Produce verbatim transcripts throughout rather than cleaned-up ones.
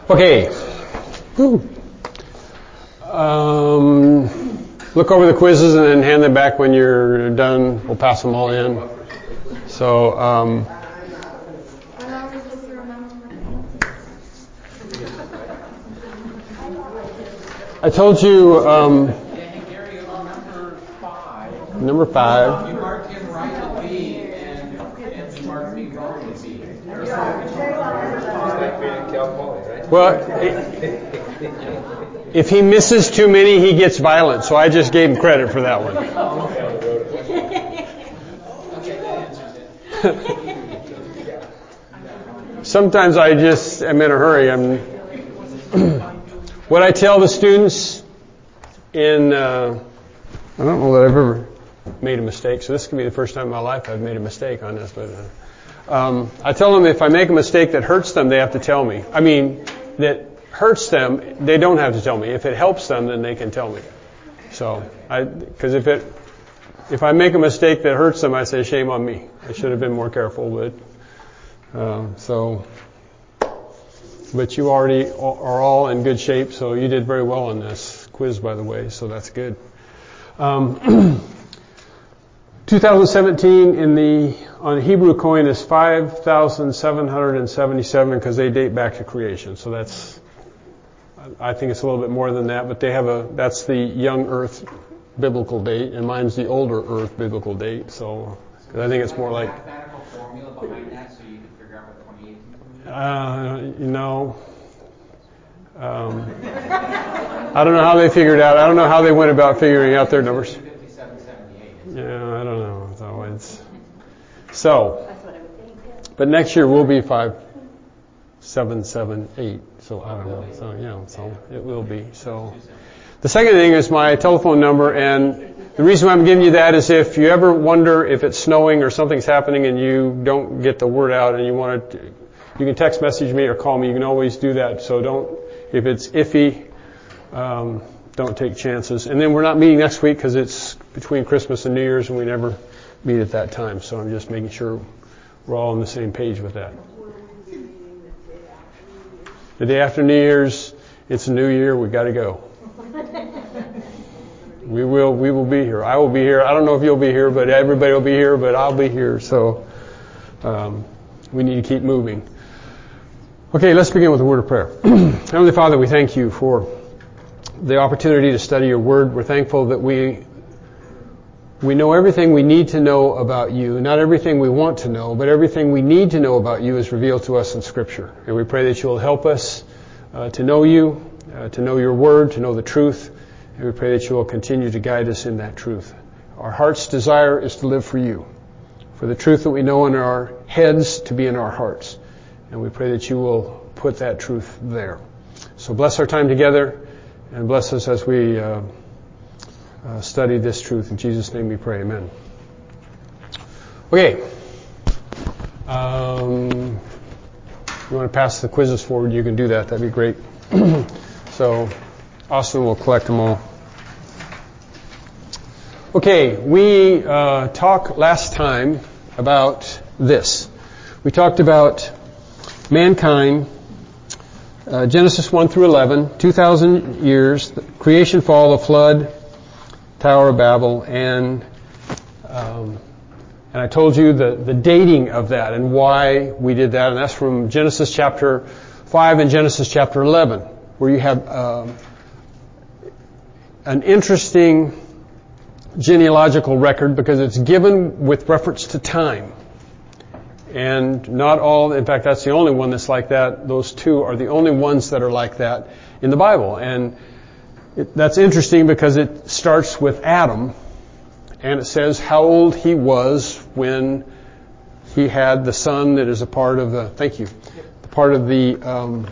Okay. Woo. Um, look over the quizzes and then hand them back when you're done. We'll pass them all in. So, um, I told you, um, number five. Number five. You marked him right at B, and, and you marked me wrong at B. Well, if he misses too many, he gets violent. So I just gave him credit for that one. Sometimes I just am in a hurry. I'm. What I tell the students in, uh, I don't know that I've ever made a mistake. So this could be the first time in my life I've made a mistake on this. But uh, um, I tell them if I make a mistake that hurts them, they have to tell me. I mean, that hurts them, they don't have to tell me. If it helps them, then they can tell me. So, I, because if it, if I make a mistake that hurts them, I say shame on me. I should have been more careful. But uh, so, but you already are all in good shape. So you did very well on this quiz, by the way. So that's good. Um, twenty seventeen in the on Hebrew coin is five thousand seven hundred seventy-seven because they date back to creation. So that's, I think it's a little bit more than that, but they have a, that's the young Earth biblical date, and mine's the older Earth biblical date. So, because I think it's more like. Mathematical formula behind that, so you can figure out what twenty eighteen. Uh, you know. Um, I don't know how they figured out. I don't know how they went about figuring out their numbers. Yeah, I don't know. So it's so. But next year will be five, seven, seven, eight. So I don't know. So yeah, so it will be. So the second thing is my telephone number, and the reason why I'm giving you that is if you ever wonder if it's snowing or something's happening and you don't get the word out and you want to, you can text message me or call me. You can always do that. So don't. If it's iffy, um, don't take chances. And then we're not meeting next week because it's between Christmas and New Year's, and we never meet at that time. So I'm just making sure we're all on the same page with that. The day after New Year's, it's a new year. We got to go. We will. We will be here. I will be here. I don't know if you'll be here, but everybody will be here. But I'll be here. So um, we need to keep moving. Okay, let's begin with a word of prayer. Heavenly Father, we thank you for the opportunity to study your word. We're thankful that we we know everything we need to know about you. Not everything we want to know, but everything we need to know about you is revealed to us in Scripture. And we pray that you will help us uh, to know you, uh, to know your word, to know the truth. And we pray that you will continue to guide us in that truth. Our heart's desire is to live for you, for the truth that we know in our heads to be in our hearts. And we pray that you will put that truth there. So bless our time together and bless us as we uh, uh, study this truth. In Jesus' name we pray. Amen. Okay. Um, if you want to pass the quizzes forward, you can do that. That'd be great. So Austin will collect them all. Okay. We uh, talked last time about this. We talked about mankind, uh, Genesis one through eleven, two thousand years, the creation, fall, the flood, Tower of Babel, and um, and I told you the, the dating of that and why we did that, and that's from Genesis chapter five and Genesis chapter eleven, where you have um, an interesting genealogical record because it's given with reference to time. And not all, in fact, that's the only one that's like that. Those two are the only ones that are like that in the Bible. And it, that's interesting because it starts with Adam, and it says how old he was when he had the son that is a part of the, thank you, the part of the, um,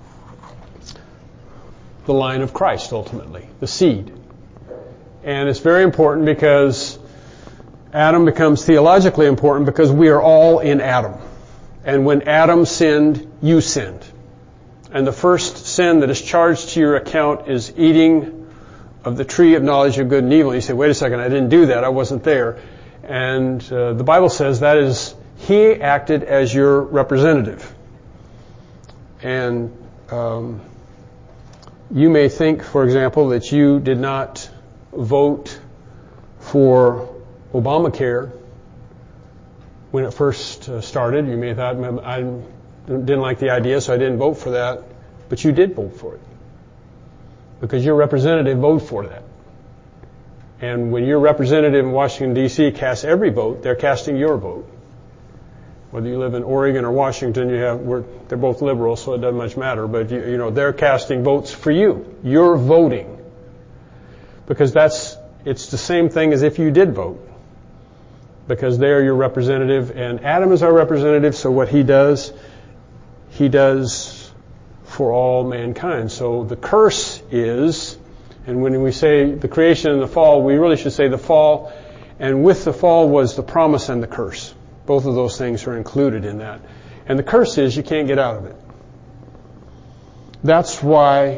the line of Christ, ultimately, the seed. And it's very important because Adam becomes theologically important because we are all in Adam. And when Adam sinned, you sinned. And the first sin that is charged to your account is eating of the tree of knowledge of good and evil. You say, wait a second, I didn't do that. I wasn't there. And uh, the Bible says that is, he acted as your representative. And um, you may think, for example, that you did not vote for Obamacare when it first uh, started. You may have thought, I didn't like the idea, so I didn't vote for that. But you did vote for it, because your representative voted for that. And when your representative in Washington, D C casts every vote, they're casting your vote. Whether you live in Oregon or Washington, you have, we're, they're both liberal, so it doesn't much matter. But you, you know, they're casting votes for you. You're voting, because that's it's the same thing as if you did vote, because they are your representative, and Adam is our representative. So what he does, he does for all mankind. So the curse is, and when we say the creation and the fall, we really should say the fall, and with the fall was the promise and the curse. Both of those things are included in that. And the curse is you can't get out of it. That's why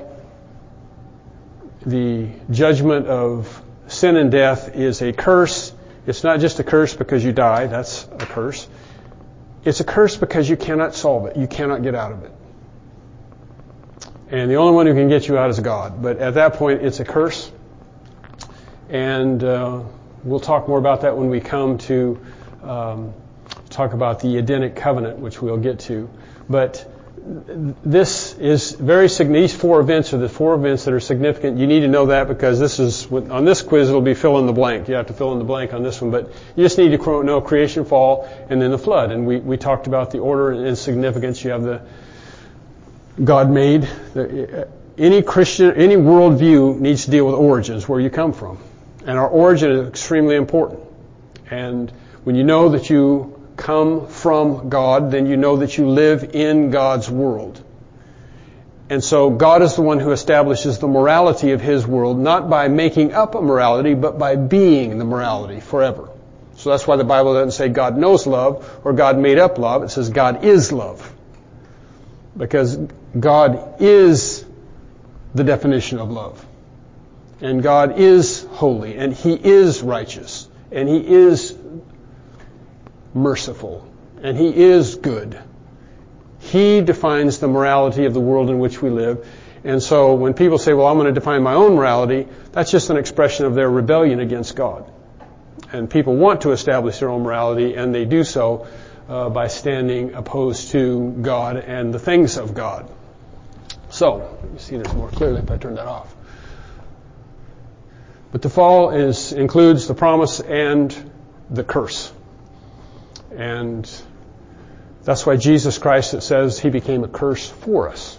the judgment of sin and death is a curse. It's not just a curse because you die. That's a curse. It's a curse because you cannot solve it. You cannot get out of it. And the only one who can get you out is God. But at that point, it's a curse. And uh, we'll talk more about that when we come to um, talk about the Edenic covenant, which we'll get to. But this is very significant. These four events are the four events that are significant. You need to know that, because this is, on this quiz, it'll be fill in the blank. You have to fill in the blank on this one. But you just need to know creation, fall, and then the flood. And we, we talked about the order and significance. You have the God made. Any Christian, any worldview needs to deal with origins, where you come from. And our origin is extremely important. And when you know that you come from God, then you know that you live in God's world. And so God is the one who establishes the morality of His world, not by making up a morality, but by being the morality forever. So that's why the Bible doesn't say God knows love or God made up love. It says God is love. Because God is the definition of love. And God is holy, and He is righteous, and He is merciful, and He is good. He defines the morality of the world in which we live. And so when people say, well, I'm going to define my own morality, that's just an expression of their rebellion against God. And people want to establish their own morality, and they do so uh, by standing opposed to God and the things of God. So, let me see this more clearly if I turn that off. But the fall is includes the promise and the curse. And that's why Jesus Christ, it says, He became a curse for us.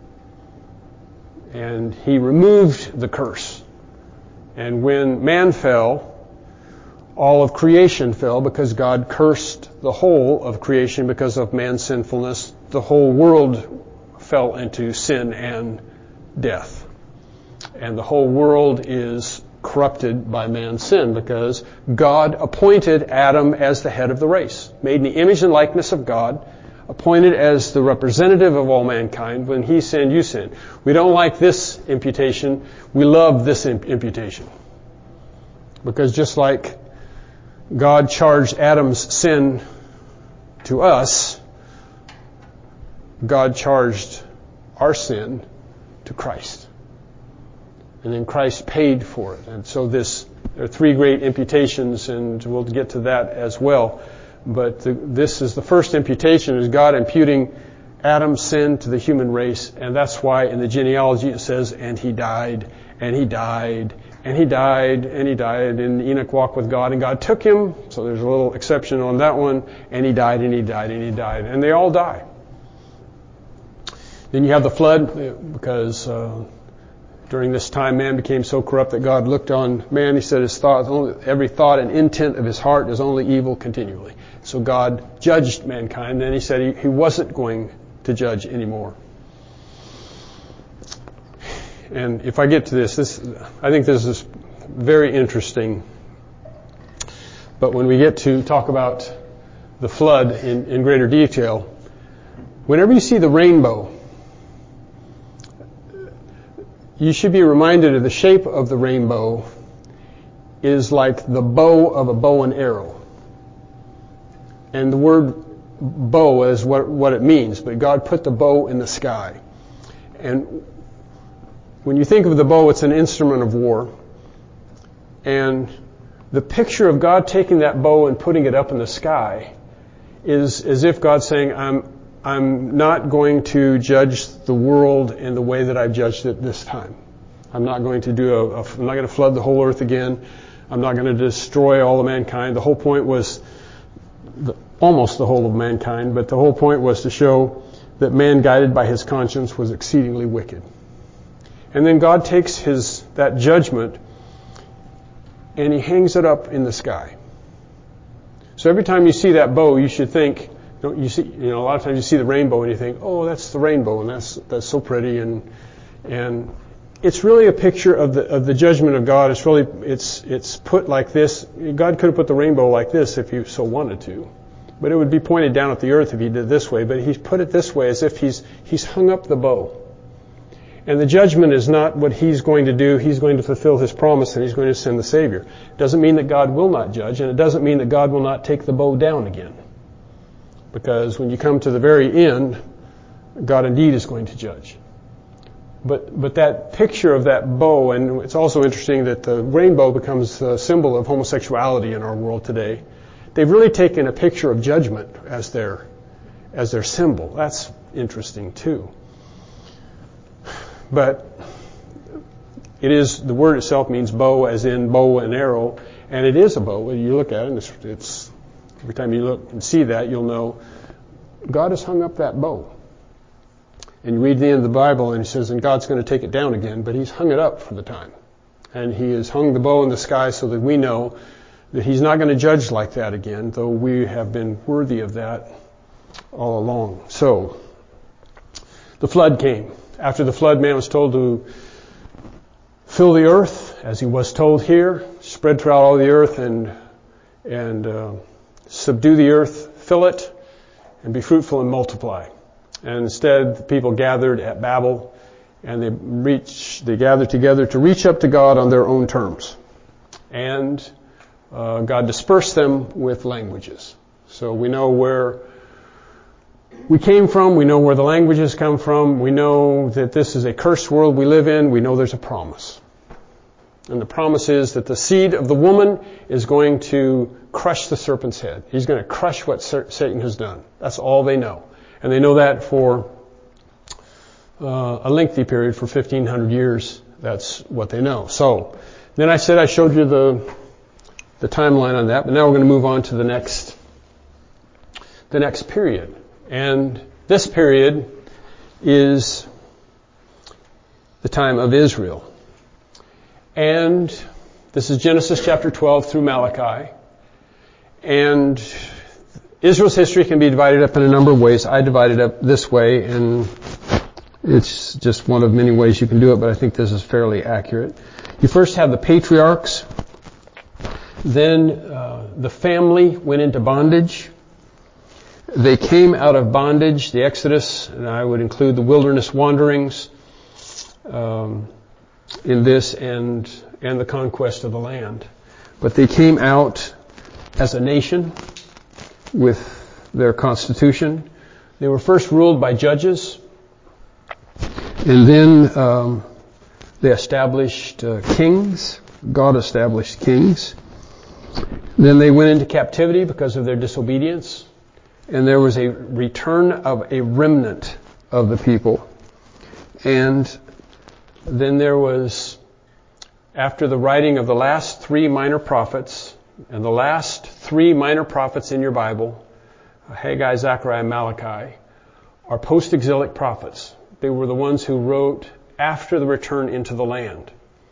And He removed the curse. And when man fell, all of creation fell, because God cursed the whole of creation because of man's sinfulness. The whole world fell into sin and death. And the whole world is corrupted by man's sin, because God appointed Adam as the head of the race, made in the image and likeness of God, appointed as the representative of all mankind. When He sinned, you sinned. We don't like this imputation. We love this imputation. Because just like God charged Adam's sin to us, God charged our sin to Christ. And then Christ paid for it. And so this, there are three great imputations, and we'll get to that as well. But the, this is the first imputation, is God imputing Adam's sin to the human race. And that's why in the genealogy it says, and he died, and he died, and he died, and he died, and Enoch walked with God, and God took him. So there's a little exception on that one. And he died, and he died, and he died. And they all die. Then you have the flood, because uh, during this time man became so corrupt that God looked on man. He said his thoughts, only, every thought and intent of his heart is only evil continually. So God judged mankind. Then He said he, he wasn't going to judge anymore. And if I get to this, this I think this is very interesting. But when we get to talk about the flood in, in greater detail, whenever you see the rainbow, you should be reminded of the shape of the rainbow is like the bow of a bow and arrow. And the word bow is what, what it means, but God put the bow in the sky. And when you think of the bow, it's an instrument of war. And the picture of God taking that bow and putting it up in the sky is as if God's saying, I'm, I'm not going to judge the world in the way that I've judged it this time. I'm not going to do a, a I'm not going to flood the whole earth again. I'm not going to destroy all of mankind. The whole point was, the, almost the whole of mankind, but the whole point was to show that man guided by his conscience was exceedingly wicked. And then God takes his, that judgment and he hangs it up in the sky. So every time you see that bow, you should think, you know, you see, you know, a lot of times you see the rainbow and you think, oh, that's the rainbow, and that's that's so pretty, and and it's really a picture of the of the judgment of God. It's really it's it's put like this. God could have put the rainbow like this if he so wanted to, but it would be pointed down at the earth if he did it this way. But he's put it this way, as if he's he's hung up the bow. And the judgment is not what he's going to do. He's going to fulfill his promise and he's going to send the Savior. It doesn't mean that God will not judge, and it doesn't mean that God will not take the bow down again. Because when you come to the very end, God indeed is going to judge. But but that picture of that bow, and it's also interesting that the rainbow becomes a symbol of homosexuality in our world today. They've really taken a picture of judgment as their as their symbol. That's interesting too. But it is, the word itself means bow, as in bow and arrow, and it is a bow. You look at it, and it's, it's every time you look and see that, you'll know God has hung up that bow. And you read the end of the Bible, and he says, and God's going to take it down again, but he's hung it up for the time. And he has hung the bow in the sky so that we know that he's not going to judge like that again, though we have been worthy of that all along. So, the flood came. After the flood, man was told to fill the earth, as he was told here, spread throughout all the earth and and uh, subdue the earth, fill it, and be fruitful and multiply. And instead, the people gathered at Babel, and they reached, they gathered together to reach up to God on their own terms. And uh, God dispersed them with languages. So we know where we came from, we know where the languages come from, we know that this is a cursed world we live in, we know there's a promise. And the promise is that the seed of the woman is going to crush the serpent's head. He's going to crush what Satan has done. That's all they know. And they know that for uh, a lengthy period, for fifteen hundred years. That's what they know. So, then I said I showed you the the timeline on that, but now we're going to move on to the next the next period. And this period is the time of Israel. And this is Genesis chapter twelve through Malachi. And Israel's history can be divided up in a number of ways. I divide it up this way, and it's just one of many ways you can do it, but I think this is fairly accurate. You first have the patriarchs. Then uh, the family went into bondage. They came out of bondage, the Exodus, and I would include the wilderness wanderings um, in this, and and the conquest of the land. But they came out as a nation with their constitution. They were first ruled by judges, and then um, they established uh, kings. God established kings. Then they went into captivity because of their disobedience. And there was a return of a remnant of the people. And then there was, after the writing of the last three minor prophets, and the last three minor prophets in your Bible, Haggai, Zechariah, and Malachi, are post-exilic prophets. They were the ones who wrote after the return into the land.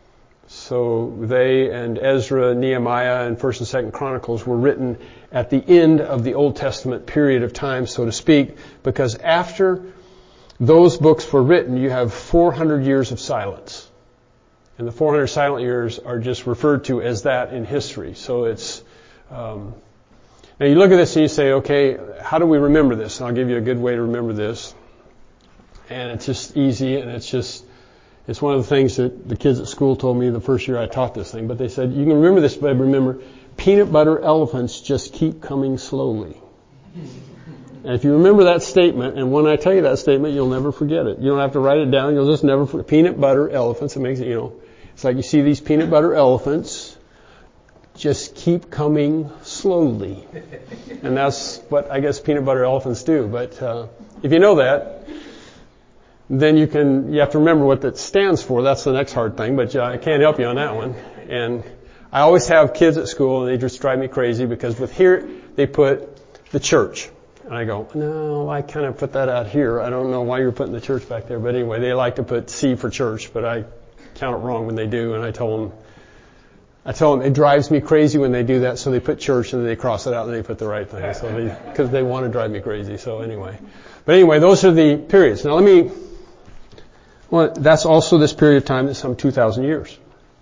So they and Ezra, Nehemiah, and First and Second Chronicles were written at the end of the Old Testament period of time, so to speak, because after those books were written, you have four hundred years of silence. And the four hundred silent years are just referred to as that in history. So it's, um, now you look at this and you say, okay, how do we remember this? And I'll give you a good way to remember this. And it's just easy, and it's just, it's one of the things that the kids at school told me the first year I taught this thing. But they said, you can remember this, but remember, peanut butter elephants just keep coming slowly. And if you remember that statement, and when I tell you that statement, you'll never forget it. You don't have to write it down. You'll just never forget. Peanut butter elephants. It makes it, you know, it's like you see these peanut butter elephants just keep coming slowly. And that's what I guess peanut butter elephants do. But uh, if you know that, then you can, you have to remember what that stands for. That's the next hard thing, but uh, I can't help you on that one. And I always have kids at school, and they just drive me crazy because with here, they put the church. And I go, no, I kind of put that out here. I don't know why you're putting the church back there. But anyway, they like to put C for church, but I count it wrong when they do. And I tell them, I tell them it drives me crazy when they do that. So they put church and then they cross it out and they put the right thing. So they, because they want to drive me crazy. So anyway, but anyway, those are the periods. Now let me, well, that's also this period of time that's some two thousand years.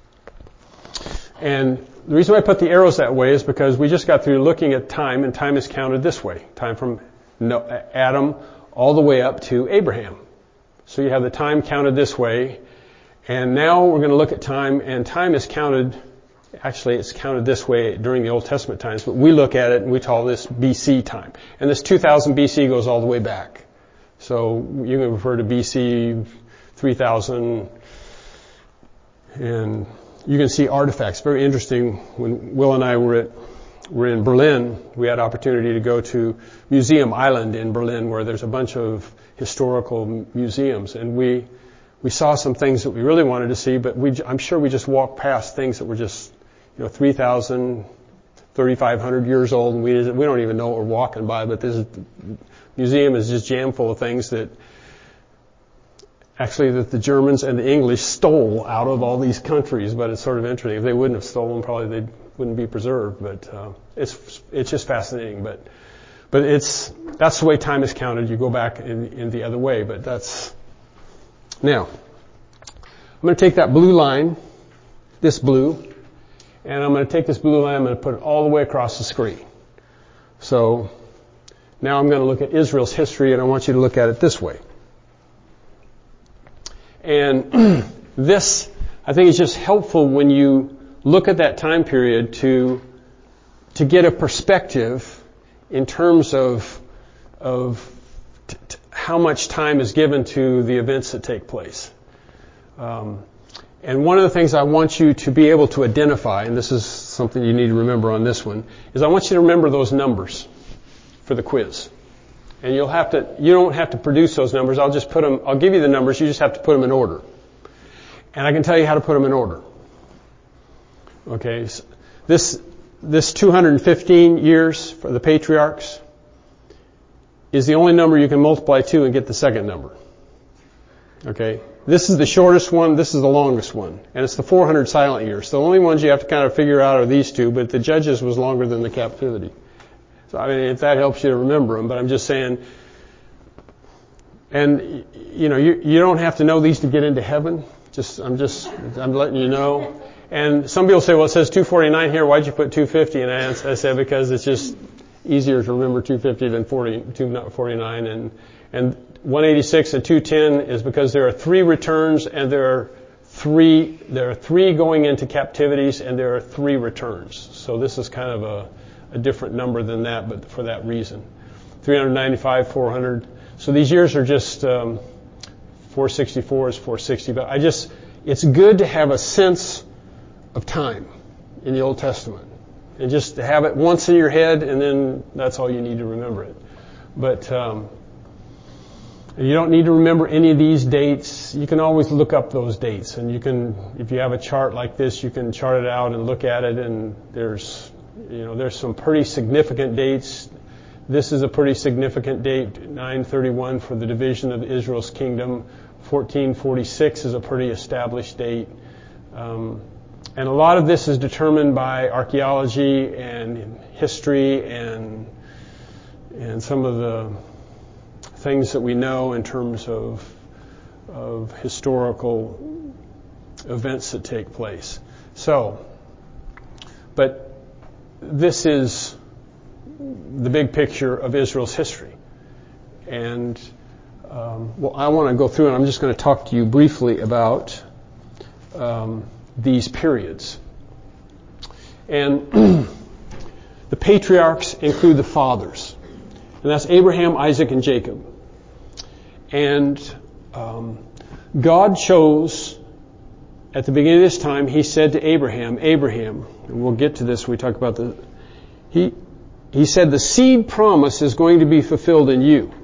And the reason why I put the arrows that way is because we just got through looking at time, and time is counted this way. Time from Adam all the way up to Abraham. So you have the time counted this way. And now we're going to look at time, and time is counted, actually it's counted this way during the Old Testament times, but we look at it and we call this B C time. And this two thousand B C goes all the way back. So you can refer to B C three thousand, and you can see artifacts. Very interesting. When Will and I were at were in Berlin, we had opportunity to go to Museum Island in Berlin, where there's a bunch of historical museums, and we we saw some things that we really wanted to see, but we I'm sure we just walked past things that were just, you know, three thousand, thirty-five hundred years old, and we we don't even know what we're walking by. But this museum is just jam full of things that actually that the Germans and the English stole out of all these countries. But it's sort of interesting. If they wouldn't have stolen, probably they wouldn't be preserved. But uh, it's it's just fascinating. But but it's that's the way time is counted. You go back in, in the other way. But that's now. I'm going to take that blue line, this blue, and I'm going to take this blue line. I'm going to put it all the way across the screen. So now I'm going to look at Israel's history, and I want you to look at it this way. And this, I think, is just helpful when you look at that time period to to get a perspective in terms of of t- t- how much time is given to the events that take place. Um, and one of the things I want you to be able to identify, and this is something you need to remember on this one, is I want you to remember those numbers for the quiz. And you'll have to, you don't have to produce those numbers. I'll just put them, I'll give you the numbers. You just have to put them in order. And I can tell you how to put them in order. Okay. So this, this two hundred fifteen years for the patriarchs is the only number you can multiply two and get the second number. Okay. This is the shortest one. This is the longest one. And it's the four hundred silent years. The only ones you have to kind of figure out are these two, but the Judges was longer than the captivity. So, I mean, if that helps you to remember them, but I'm just saying, and, you know, you, you don't have to know these to get into heaven. Just, I'm just, I'm letting you know. And some people say, well, it says two forty-nine here. Why'd you put two fifty? And I, I said, because it's just easier to remember two fifty than forty, two forty-nine. And, and one eighty-six and two ten is because there are three returns, and there are three, there are three going into captivities, and there are three returns. So this is kind of a, a different number than that, but for that reason. three ninety-five, four hundred. So these years are just, um, four sixty-four is four sixty. But I just, it's good to have a sense of time in the Old Testament. And just to have it once in your head, and then that's all you need to remember it. But um, you don't need to remember any of these dates. You can always look up those dates. And you can, if you have a chart like this, you can chart it out and look at it, and there's You know, there's some pretty significant dates. This is a pretty significant date, nine thirty-one for the division of Israel's kingdom. fourteen forty-six is a pretty established date. Um, and a lot of this is determined by archaeology and history and and some of the things that we know in terms of of historical events that take place. So, but this is the big picture of Israel's history. And, um, well, I want to go through, and I'm just going to talk to you briefly about um, these periods. And the patriarchs include the fathers. And that's Abraham, Isaac, and Jacob. And um, God chose, at the beginning of this time, He said to Abraham, Abraham, and we'll get to this when we talk about the, He, he said the seed promise is going to be fulfilled in you.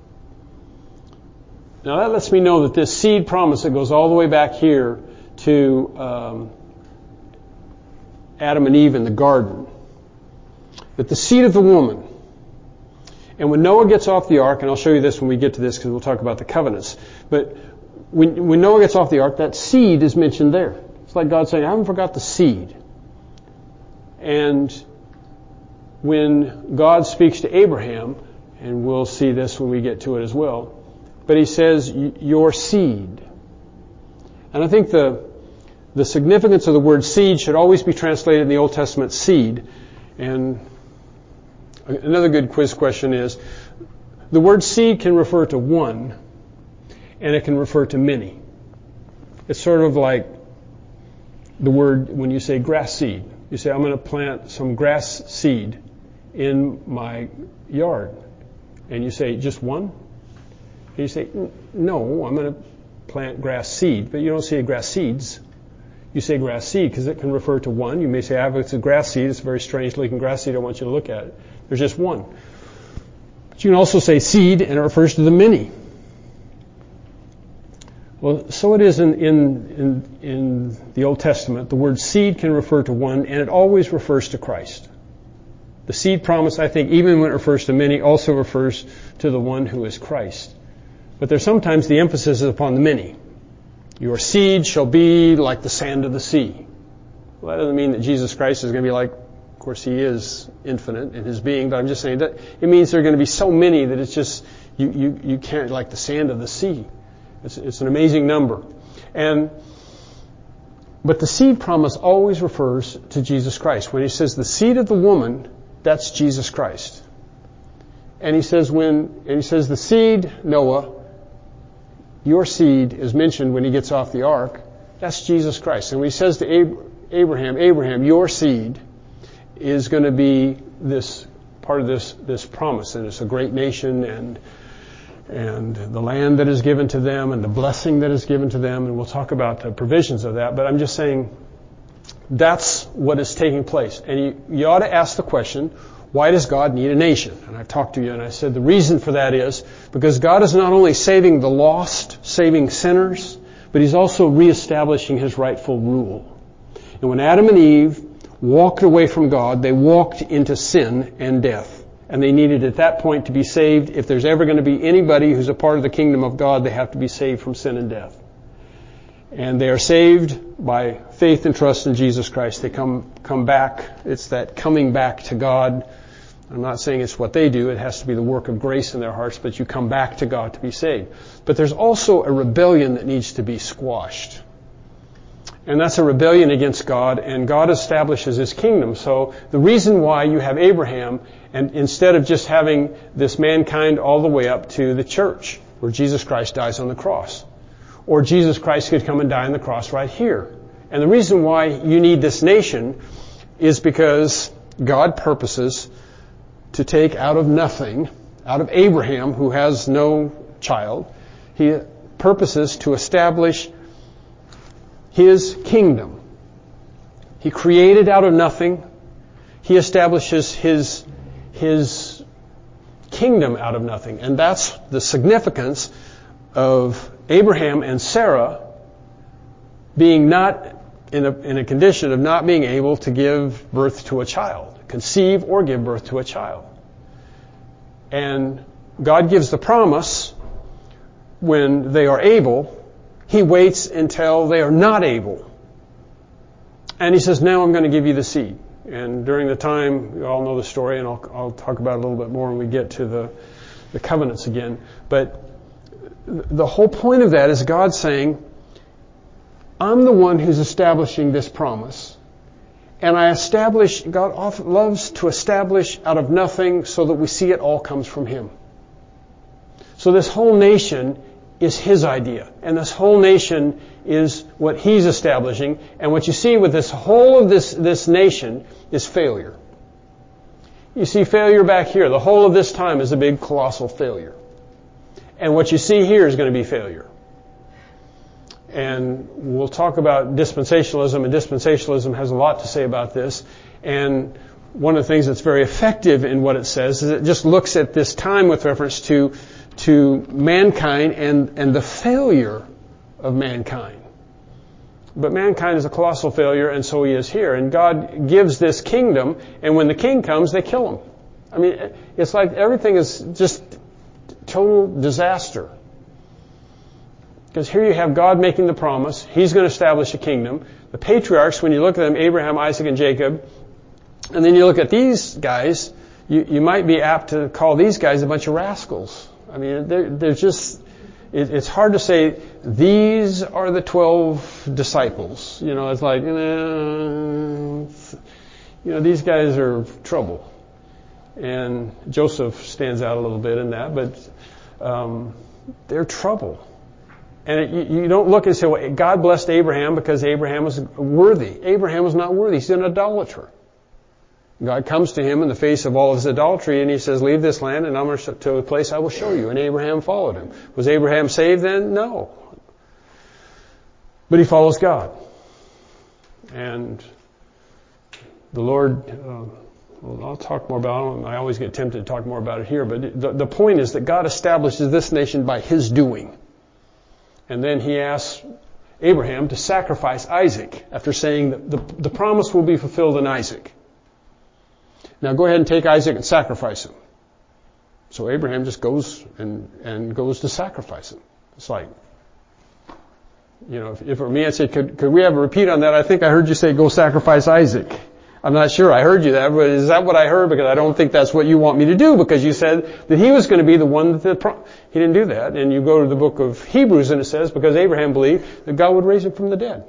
Now that lets me know that this seed promise that goes all the way back here to um, Adam and Eve in the garden, that the seed of the woman, and when Noah gets off the ark, and I'll show you this when we get to this because we'll talk about the covenants, but when, when Noah gets off the ark, that seed is mentioned there. It's like God saying, I haven't forgot the seed. And when God speaks to Abraham, and we'll see this when we get to it as well, but He says, your seed. And I think the the significance of the word seed should always be translated in the Old Testament seed. And another good quiz question is, the word seed can refer to one, and it can refer to many. It's sort of like the word when you say grass seed. You say, I'm going to plant some grass seed in my yard. And you say, just one? And you say, no, I'm going to plant grass seed. But you don't say grass seeds. You say grass seed because it can refer to one. You may say, ah, if it's a grass seed, it's a very strange looking grass seed. I want you to look at it. There's just one. But you can also say seed, and it refers to the many. Well, so it is in, in, in, in the Old Testament. The word seed can refer to one, and it always refers to Christ. The seed promise, I think, even when it refers to many, also refers to the one who is Christ. But there's sometimes the emphasis is upon the many. Your seed shall be like the sand of the sea. Well, that doesn't mean that Jesus Christ is going to be like, of course He is infinite in His being, but I'm just saying that it means there are going to be so many that it's just, you, you, you can't, like the sand of the sea. It's, it's an amazing number. And, but the seed promise always refers to Jesus Christ. When He says the seed of the woman, that's Jesus Christ. And He says when, and He says the seed, Noah, your seed is mentioned when he gets off the ark. That's Jesus Christ. And when He says to Ab- Abraham, Abraham, your seed is going to be this part of this, this promise. And it's a great nation, and and the land that is given to them, and the blessing that is given to them. And we'll talk about the provisions of that. But I'm just saying that's what is taking place. And you, you ought to ask the question, why does God need a nation? And I've talked to you and I said the reason for that is because God is not only saving the lost, saving sinners, but He's also reestablishing His rightful rule. And when Adam and Eve walked away from God, they walked into sin and death. And they needed at that point to be saved. If there's ever going to be anybody who's a part of the kingdom of God, they have to be saved from sin and death. And they are saved by faith and trust in Jesus Christ. They come come back. It's that coming back to God. I'm not saying it's what they do. It has to be the work of grace in their hearts, but you come back to God to be saved. But there's also a rebellion that needs to be squashed. And that's a rebellion against God, and God establishes His kingdom. So the reason why you have Abraham, and instead of just having this mankind all the way up to the church, where Jesus Christ dies on the cross, or Jesus Christ could come and die on the cross right here. And the reason why you need this nation is because God purposes to take out of nothing, out of Abraham, who has no child, He purposes to establish His kingdom. He created out of nothing. He establishes His, His kingdom out of nothing. And that's the significance of Abraham and Sarah being not in a, in a condition of not being able to give birth to a child, conceive or give birth to a child. And God gives the promise when they are able. He waits until they are not able. And He says, now I'm going to give you the seed. And during the time, you all know the story, and I'll, I'll talk about it a little bit more when we get to the, the covenants again. But the whole point of that is God saying, I'm the one who's establishing this promise. And I establish, God often loves to establish out of nothing so that we see it all comes from Him. So this whole nation is His idea. And this whole nation is what He's establishing. And what you see with this whole of this, this nation is failure. you see failure back here. The whole of this time is a big colossal failure. And what you see here is going to be failure. And we'll talk about dispensationalism, and dispensationalism has a lot to say about this. And one of the things that's very effective in what it says is it just looks at this time with reference to to mankind and, and the failure of mankind. But mankind is a colossal failure, and so he is here. And God gives this kingdom, and when the king comes, they kill him. I mean, it's like everything is just total disaster. Because here you have God making the promise. He's going to establish a kingdom. The patriarchs, when you look at them, Abraham, Isaac, and Jacob, and then you look at these guys, you, you might be apt to call these guys a bunch of rascals. I mean, they're, they're just, it, it's hard to say, these are the twelve disciples. You know, it's like, eh, you know, these guys are trouble. And Joseph stands out a little bit in that, but um, they're trouble. And it, you, you don't look and say, well, God blessed Abraham because Abraham was worthy. Abraham was not worthy. He's an idolater. God comes to him in the face of all of his idolatry, and he says, leave this land, and I'm going to to a place I will show you. And Abraham followed him. Was Abraham saved then? No. But he follows God. And the Lord, uh, well, I'll talk more about it. I always get tempted to talk more about it here, but the, the point is that God establishes this nation by his doing. And then he asks Abraham to sacrifice Isaac after saying that the, the promise will be fulfilled in Isaac. Now go ahead and take Isaac and sacrifice him. So Abraham just goes and, and goes to sacrifice him. It's like, you know, if, if it were me, I'd say, could, could we have a repeat on that? I think I heard you say go sacrifice Isaac. I'm not sure I heard you that, but is that what I heard? Because I don't think that's what you want me to do, because you said that he was going to be the one that the pro- he didn't do that. And you go to the book of Hebrews and it says, because Abraham believed that God would raise him from the dead.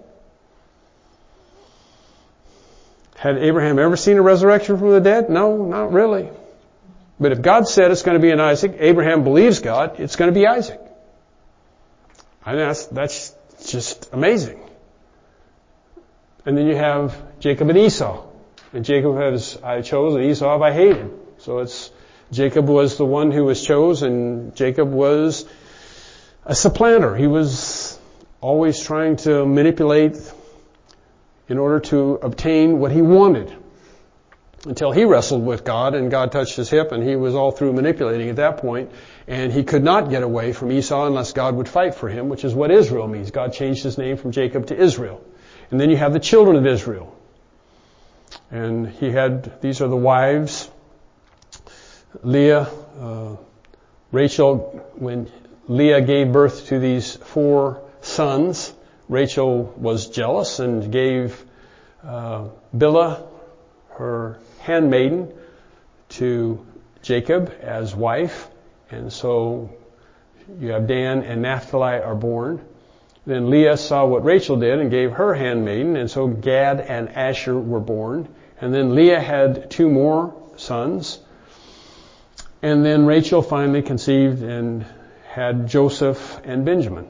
Had Abraham ever seen a resurrection from the dead? No, not really. But if God said it's going to be in Isaac, Abraham believes God, it's going to be Isaac. I mean, that's, that's just amazing. And then you have Jacob and Esau. And Jacob has I chose and Esau have I hated. So it's, Jacob was the one who was chosen, and Jacob was a supplanter. He was always trying to manipulate in order to obtain what he wanted, until he wrestled with God and God touched his hip, and he was all through manipulating at that point, and he could not get away from Esau unless God would fight for him, which is what Israel means. God changed his name from Jacob to Israel. And then you have the children of Israel. And he had, these are the wives, Leah, uh, Rachel, when Leah gave birth to these four sons, Rachel was jealous and gave uh, Bilhah, her handmaiden, to Jacob as wife. And so you have Dan and Naphtali are born. Then Leah saw what Rachel did and gave her handmaiden, and so Gad and Asher were born. And then Leah had two more sons. And then Rachel finally conceived and had Joseph and Benjamin.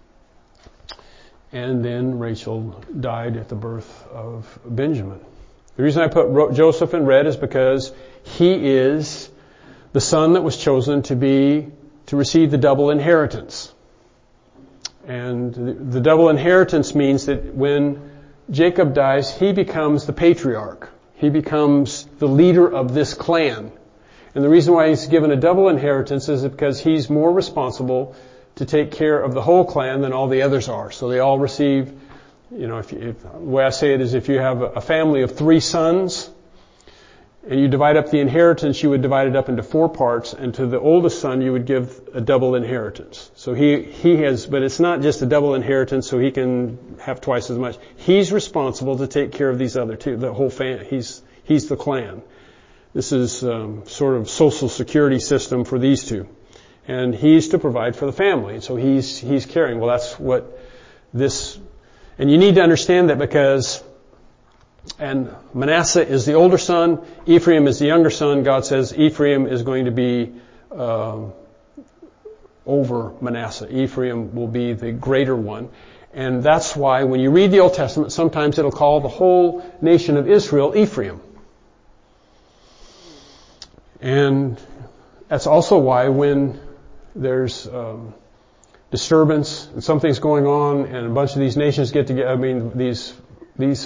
And then Rachel died at the birth of Benjamin. The reason I put Joseph in red is because he is the son that was chosen to be, to receive the double inheritance. And the, the double inheritance means that when Jacob dies, he becomes the patriarch. He becomes the leader of this clan. And the reason why he's given a double inheritance is because he's more responsible to take care of the whole clan than all the others are. So they all receive, you know, if, you, if the way I say it is, if you have a family of three sons and you divide up the inheritance, you would divide it up into four parts, and to the oldest son you would give a double inheritance. So he he has, but it's not just a double inheritance so he can have twice as much. He's responsible to take care of these other two, the whole family. He's he's the clan. This is um, sort of social security system for these two. And he's to provide for the family. So he's, he's caring. Well, that's what this, and you need to understand that because, and Manasseh is the older son, Ephraim is the younger son. God says Ephraim is going to be, uh, over Manasseh. Ephraim will be the greater one. And that's why when you read the Old Testament, sometimes it'll call the whole nation of Israel Ephraim. And that's also why when there's um, disturbance and something's going on and a bunch of these nations get together, I mean, these these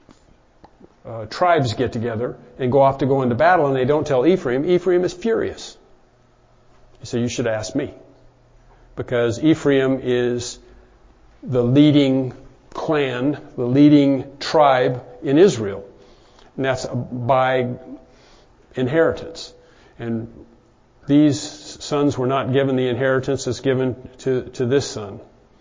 uh, tribes get together and go off to go into battle and they don't tell Ephraim, Ephraim is furious. So you should ask me. Because Ephraim is the leading clan, the leading tribe in Israel. And that's by inheritance. And these sons were not given the inheritance that's given to, to this son.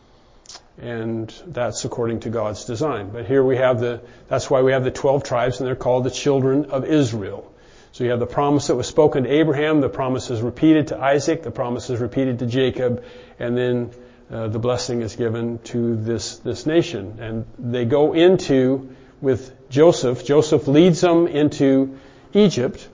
And that's according to God's design. But here we have the, that's why we have the twelve tribes, and they're called the children of Israel. So you have the promise that was spoken to Abraham, the promise is repeated to Isaac, the promise is repeated to Jacob, and then uh, the blessing is given to this, this nation. And they go into, with Joseph, Joseph leads them into Egypt,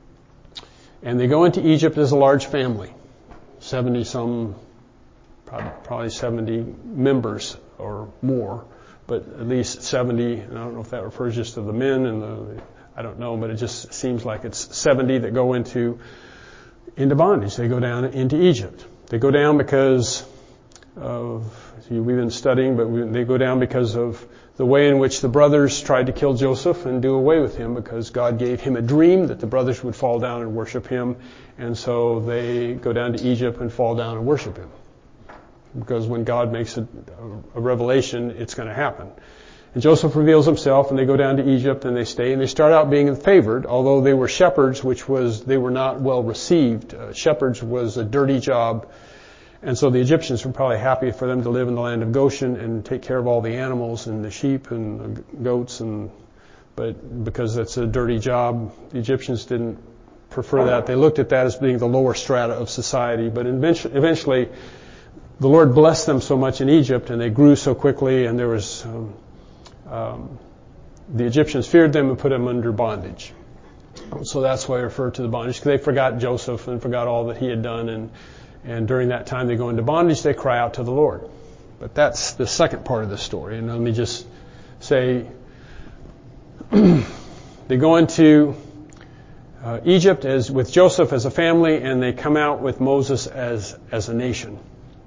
and they go into Egypt as a large family, seventy some, probably, probably seventy members or more, but at least seventy, and I don't know if that refers just to the men and the, I don't know, but it just seems like it's seventy that go into into bondage. They go down into Egypt. They go down because of, we've been studying, but we, they go down because of the way in which the brothers tried to kill Joseph and do away with him, because God gave him a dream that the brothers would fall down and worship him, and so they go down to Egypt and fall down and worship him. Because when God makes a, a revelation, it's going to happen. And Joseph reveals himself, and they go down to Egypt, and they stay, and they start out being favored, although they were shepherds, which was, they were not well received. Uh, shepherds was a dirty job, and so the Egyptians were probably happy for them to live in the land of Goshen and take care of all the animals and the sheep and the goats, and but because that's a dirty job, the Egyptians didn't prefer that. They looked at that as being the lower strata of society, but eventually the Lord blessed them so much in Egypt, and they grew so quickly, and there was um, Um, the Egyptians feared them and put them under bondage. So that's why I refer to the bondage, because they forgot Joseph and forgot all that he had done, and and during that time they go into bondage, they cry out to the Lord. But that's the second part of the story. And let me just say, they go into uh, Egypt as with Joseph as a family, and they come out with Moses as as a nation.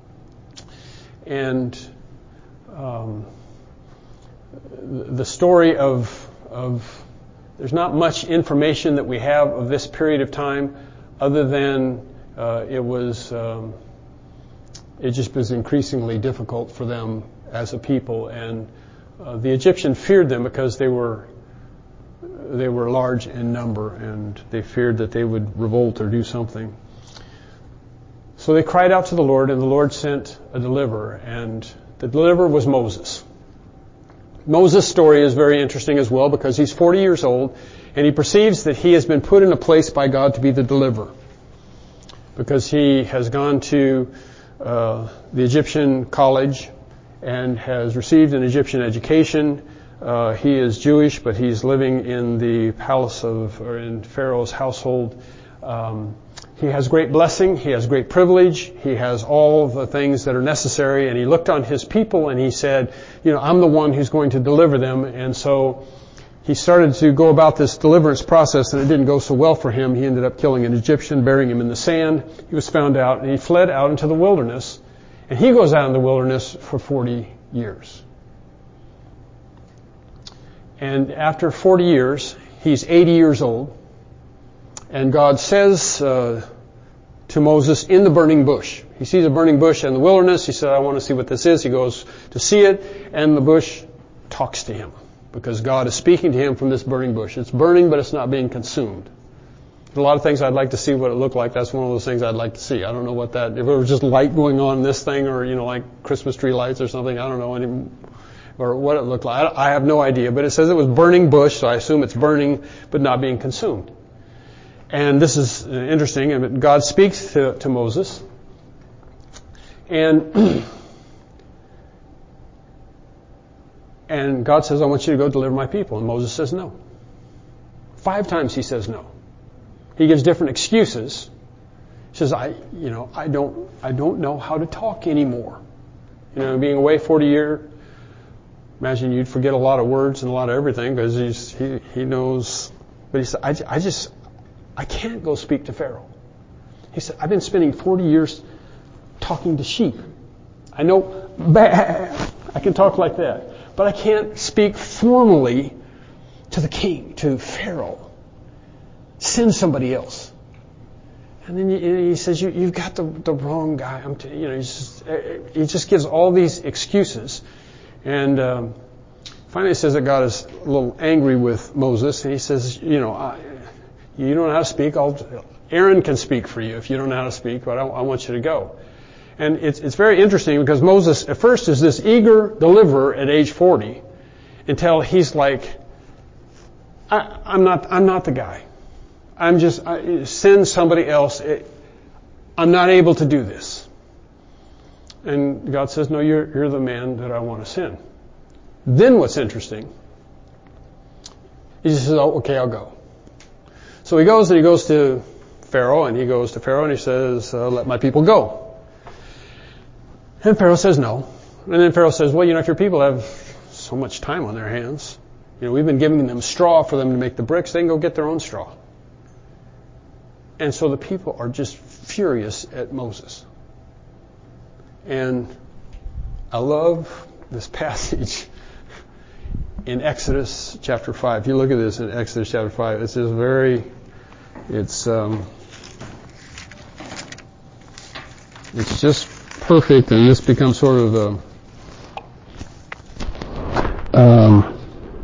And um, the story of, of, there's not much information that we have of this period of time other than uh, it was, um, it just was increasingly difficult for them as a people. And uh, the Egyptian feared them because they were, they were large in number, and they feared that they would revolt or do something. So they cried out to the Lord, and the Lord sent a deliverer, and the deliverer was Moses. Moses' story is very interesting as well, because he's forty years old, and he perceives that he has been put in a place by God to be the deliverer, because he has gone to uh, the Egyptian college and has received an Egyptian education. Uh, he is Jewish, but he's living in the palace of, or in Pharaoh's household. Um, He has great blessing. He has great privilege. He has all the things that are necessary. And he looked on his people and he said, you know, I'm the one who's going to deliver them. And so he started to go about this deliverance process, and it didn't go so well for him. He ended up killing an Egyptian, burying him in the sand. He was found out, and he fled out into the wilderness. And he goes out in the wilderness for forty years. And after forty years, he's eighty years old. And God says uh, to Moses in the burning bush. He sees a burning bush in the wilderness. He said, I want to see what this is. He goes to see it, and the bush talks to him, because God is speaking to him from this burning bush. It's burning, but it's not being consumed. There's a lot of things I'd like to see what it looked like. That's one of those things I'd like to see. I don't know what that, if it was just light going on in this thing, or, you know, like Christmas tree lights or something. I don't know any, or what it looked like. I have no idea. But it says it was burning bush, so I assume it's burning, but not being consumed. And this is interesting. And God speaks to, to Moses, and and God says, "I want you to go deliver my people." And Moses says no. Five times he says no. He gives different excuses. He says, "I, you know, I don't, I don't know how to talk anymore. You know, being away forty years. Imagine you'd forget a lot of words and a lot of everything, because he's, he he knows." But he said, "I, I just." I can't go speak to Pharaoh. He said, I've been spending forty years talking to sheep. I know, I can talk like that, but I can't speak formally to the king, to Pharaoh. Send somebody else. And then he says, you, you've got the, the wrong guy. I'm t-, you know, he's just, he just gives all these excuses. And um, finally he says that God is a little angry with Moses. And he says, you know, I, you don't know how to speak. I'll, Aaron can speak for you if you don't know how to speak, but I, I want you to go. And it's, it's very interesting because Moses at first is this eager deliverer at age forty until he's like, I, I'm not, I'm not the guy. I'm just, I, send somebody else. I'm not able to do this. And God says, no, you're, you're the man that I want to send. Then what's interesting, he just says, oh, okay, I'll go. So he goes and he goes to Pharaoh and he goes to Pharaoh and he says, uh, let my people go. And Pharaoh says no. And then Pharaoh says, well, you know, if your people have so much time on their hands, you know, we've been giving them straw for them to make the bricks, they can go get their own straw. And so the people are just furious at Moses. And I love this passage in Exodus chapter five. If you look at this in Exodus chapter five, it's just very, it's, um, it's just perfect, and this becomes sort of a, um,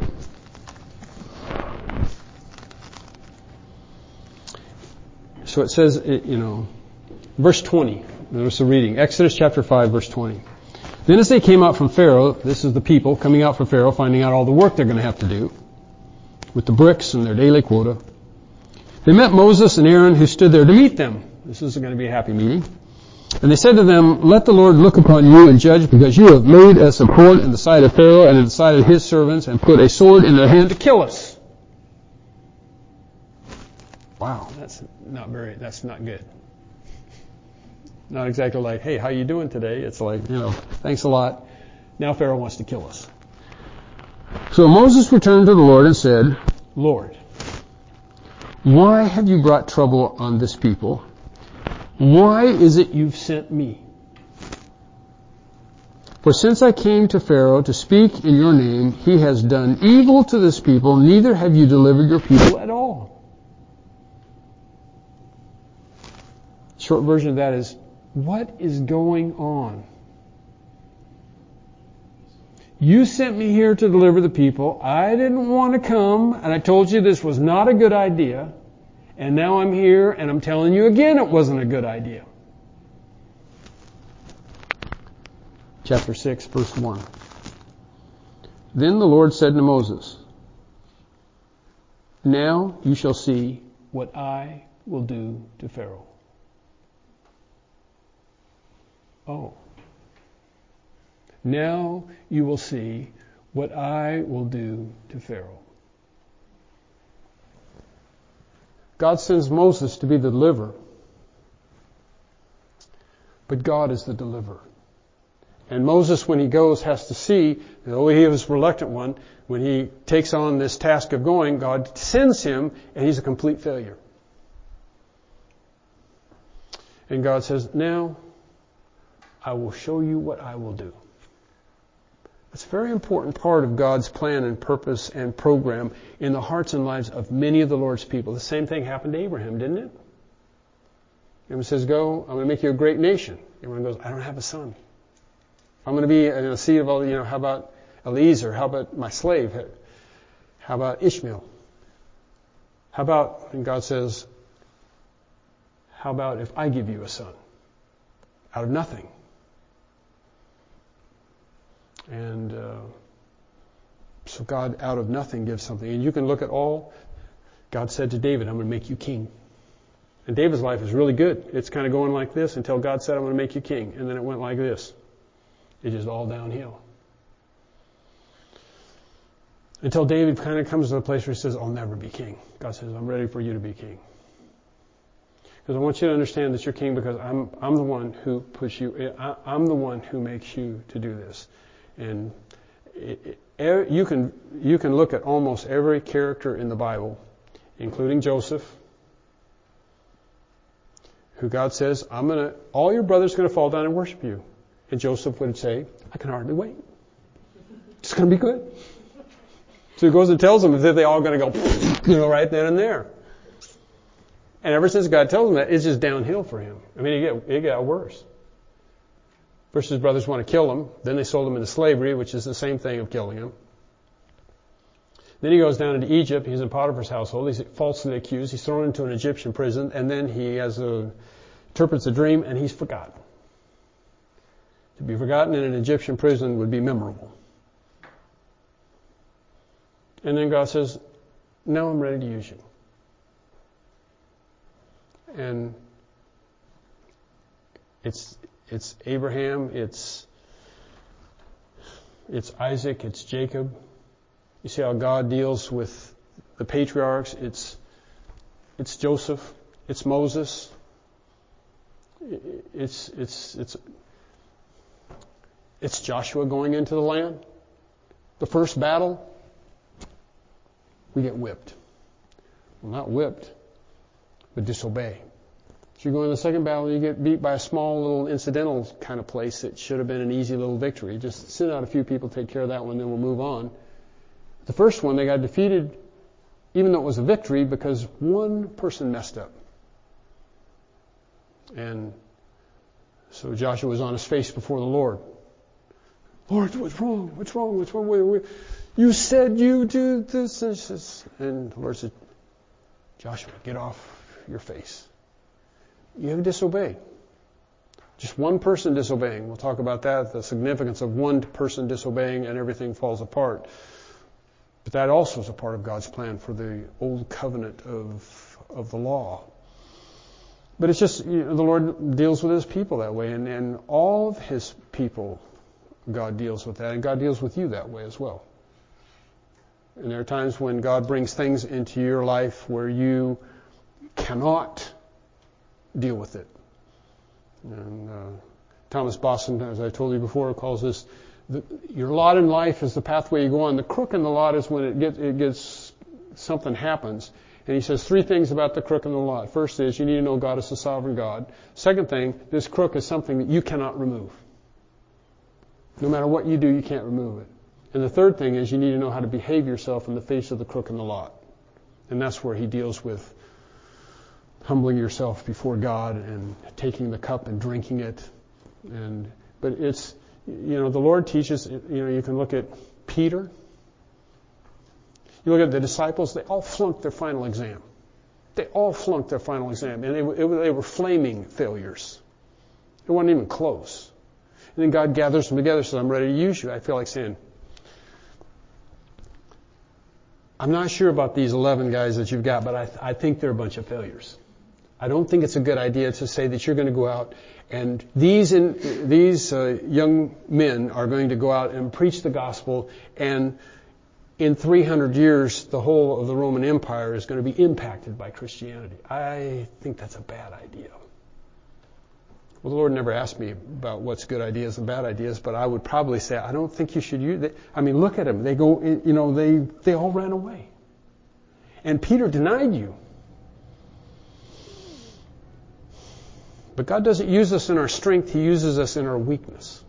so it says, you know, verse twenty. There's a reading. Exodus chapter five, verse twenty. Then as they came out from Pharaoh, this is the people coming out from Pharaoh, finding out all the work they're going to have to do with the bricks and their daily quota. They met Moses and Aaron, who stood there to meet them. This is going to be a happy meeting. And they said to them, let the Lord look upon you and judge, because you have made us a point in the sight of Pharaoh and in the sight of his servants, and put a sword in their hand to kill us. Wow, that's not very, that's not good. Not exactly like, hey, how you doing today? It's like, you know, thanks a lot. Now Pharaoh wants to kill us. So Moses returned to the Lord and said, Lord, why have you brought trouble on this people? Why is it you've sent me? For since I came to Pharaoh to speak in your name, he has done evil to this people, neither have you delivered your people at all. Short version of that is, what is going on? You sent me here to deliver the people. I didn't want to come, and I told you this was not a good idea. And now I'm here, and I'm telling you again it wasn't a good idea. Chapter six, verse one. Then the Lord said to Moses, now you shall see what I will do to Pharaoh. Oh. Now you will see what I will do to Pharaoh. God sends Moses to be the deliverer. But God is the deliverer. And Moses, when he goes, has to see, though he was a reluctant one, when he takes on this task of going, God sends him, and he's a complete failure. And God says, now I will show you what I will do. It's a very important part of God's plan and purpose and program in the hearts and lives of many of the Lord's people. The same thing happened to Abraham, didn't it? Abraham says, go, I'm going to make you a great nation. Abraham goes, I don't have a son. I'm going to be a seed of all, you know, how about Eliezer? How about my slave? How about Ishmael? How about, and God says, how about if I give you a son? Out of nothing. And uh, so God, out of nothing, gives something. And you can look at all. God said to David, I'm going to make you king. And David's life is really good. It's kind of going like this until God said, I'm going to make you king. And then it went like this. It's just all downhill. Until David kind of comes to the place where he says, I'll never be king. God says, I'm ready for you to be king. Because I want you to understand that you're king because I'm I'm the one who puts you, I, I'm the one who makes you to do this. And it, it, you can you can look at almost every character in the Bible, including Joseph, who God says, I'm gonna, all your brothers are going to fall down and worship you. And Joseph would say, I can hardly wait. It's going to be good. So he goes and tells them as if they all going to go, you know, right then and there. And ever since God tells him that, it's just downhill for him. I mean, it got, it got worse. First his brothers want to kill him. Then they sold him into slavery, which is the same thing of killing him. Then he goes down into Egypt. He's in Potiphar's household. He's falsely accused. He's thrown into an Egyptian prison. And then he has a, interprets a dream, and he's forgotten. To be forgotten in an Egyptian prison would be memorable. And then God says, now I'm ready to use you. And it's it's Abraham, it's it's Isaac, it's Jacob. You see how God deals with the patriarchs. It's it's Joseph, it's Moses. It's it's it's it's Joshua going into the land. The first battle, we get whipped. Well, not whipped, but disobey. So you go in the second battle, you get beat by a small little incidental kind of place that should have been an easy little victory. Just send out a few people, take care of that one, then we'll move on. The first one, they got defeated, even though it was a victory, because one person messed up. And so Joshua was on his face before the Lord. Lord, what's wrong? What's wrong? What's wrong? Wait, wait. You said you do this, this, this. And the Lord said, Joshua, get off your face. You have disobeyed. Just one person disobeying. We'll talk about that, the significance of one person disobeying and everything falls apart. But that also is a part of God's plan for the old covenant of of the law. But it's just, you know, the Lord deals with His people that way, and, and all of His people, God deals with that, and God deals with you that way as well. And there are times when God brings things into your life where you cannot deal with it. And uh, Thomas Boston, as I told you before, calls this, the, your lot in life is the pathway you go on. The crook in the lot is when it gets, it gets, something happens. And he says three things about the crook in the lot. First is, you need to know God is the sovereign God. Second thing, this crook is something that you cannot remove. No matter what you do, you can't remove it. And the third thing is, you need to know how to behave yourself in the face of the crook in the lot. And that's where he deals with humbling yourself before God and taking the cup and drinking it. And but it's, you know, the Lord teaches, you know, you can look at Peter. You look at the disciples, they all flunked their final exam. They all flunked their final exam. And they, it, they were flaming failures. It wasn't even close. And then God gathers them together and says, I'm ready to use you. I feel like saying, I'm not sure about these eleven guys that you've got, but I, th- I think they're a bunch of failures. I don't think it's a good idea to say that you're going to go out and these in, these uh, young men are going to go out and preach the gospel, and in three hundred years the whole of the Roman Empire is going to be impacted by Christianity. I think that's a bad idea. Well, the Lord never asked me about what's good ideas and bad ideas, but I would probably say, I don't think you should use it. I mean, look at them. They go, you know, they, they all ran away. And Peter denied you. But God doesn't use us in our strength. He uses us in our weakness.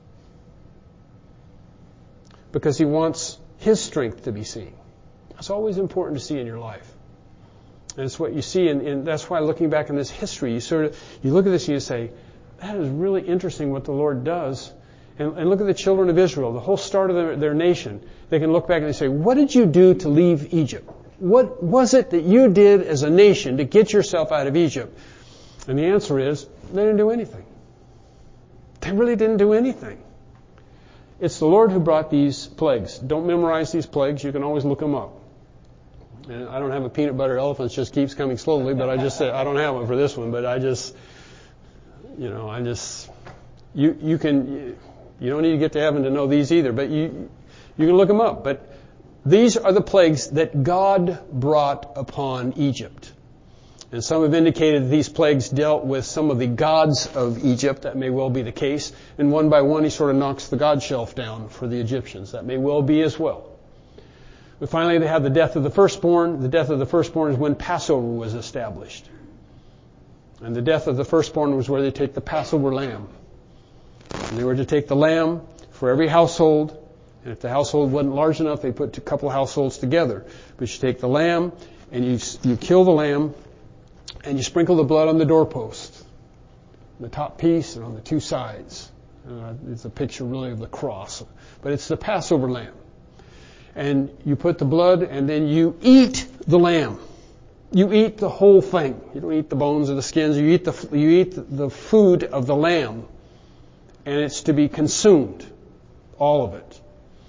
Because He wants His strength to be seen. That's always important to see in your life. And it's what you see, and, and that's why looking back in this history, you sort of, you look at this and you say, that is really interesting what the Lord does. And, and look at the children of Israel, the whole start of their, their nation. They can look back and they say, what did you do to leave Egypt? What was it that you did as a nation to get yourself out of Egypt? And the answer is, they didn't do anything. They really didn't do anything. It's the Lord who brought these plagues. Don't memorize these plagues. You can always look them up. And I don't have a peanut butter elephant. It just keeps coming slowly, but I just said, I don't have one for this one, but I just... You know, I just, you you can, you don't need to get to heaven to know these either, but you you can look them up. But these are the plagues that God brought upon Egypt. And some have indicated that these plagues dealt with some of the gods of Egypt. That may well be the case. And one by one, He sort of knocks the god shelf down for the Egyptians. That may well be as well. But finally, they have the death of the firstborn. The death of the firstborn is when Passover was established. And the death of the firstborn was where they take the Passover lamb. And they were to take the lamb for every household. And if the household wasn't large enough, they put a couple households together. But you take the lamb and you you kill the lamb and you sprinkle the blood on the doorpost, the top piece and on the two sides. Uh, it's a picture really of the cross. But it's the Passover lamb. And you put the blood and then you eat the lamb. You eat the whole thing. You don't eat the bones or the skins. You eat the you eat the food of the lamb, and it's to be consumed, all of it.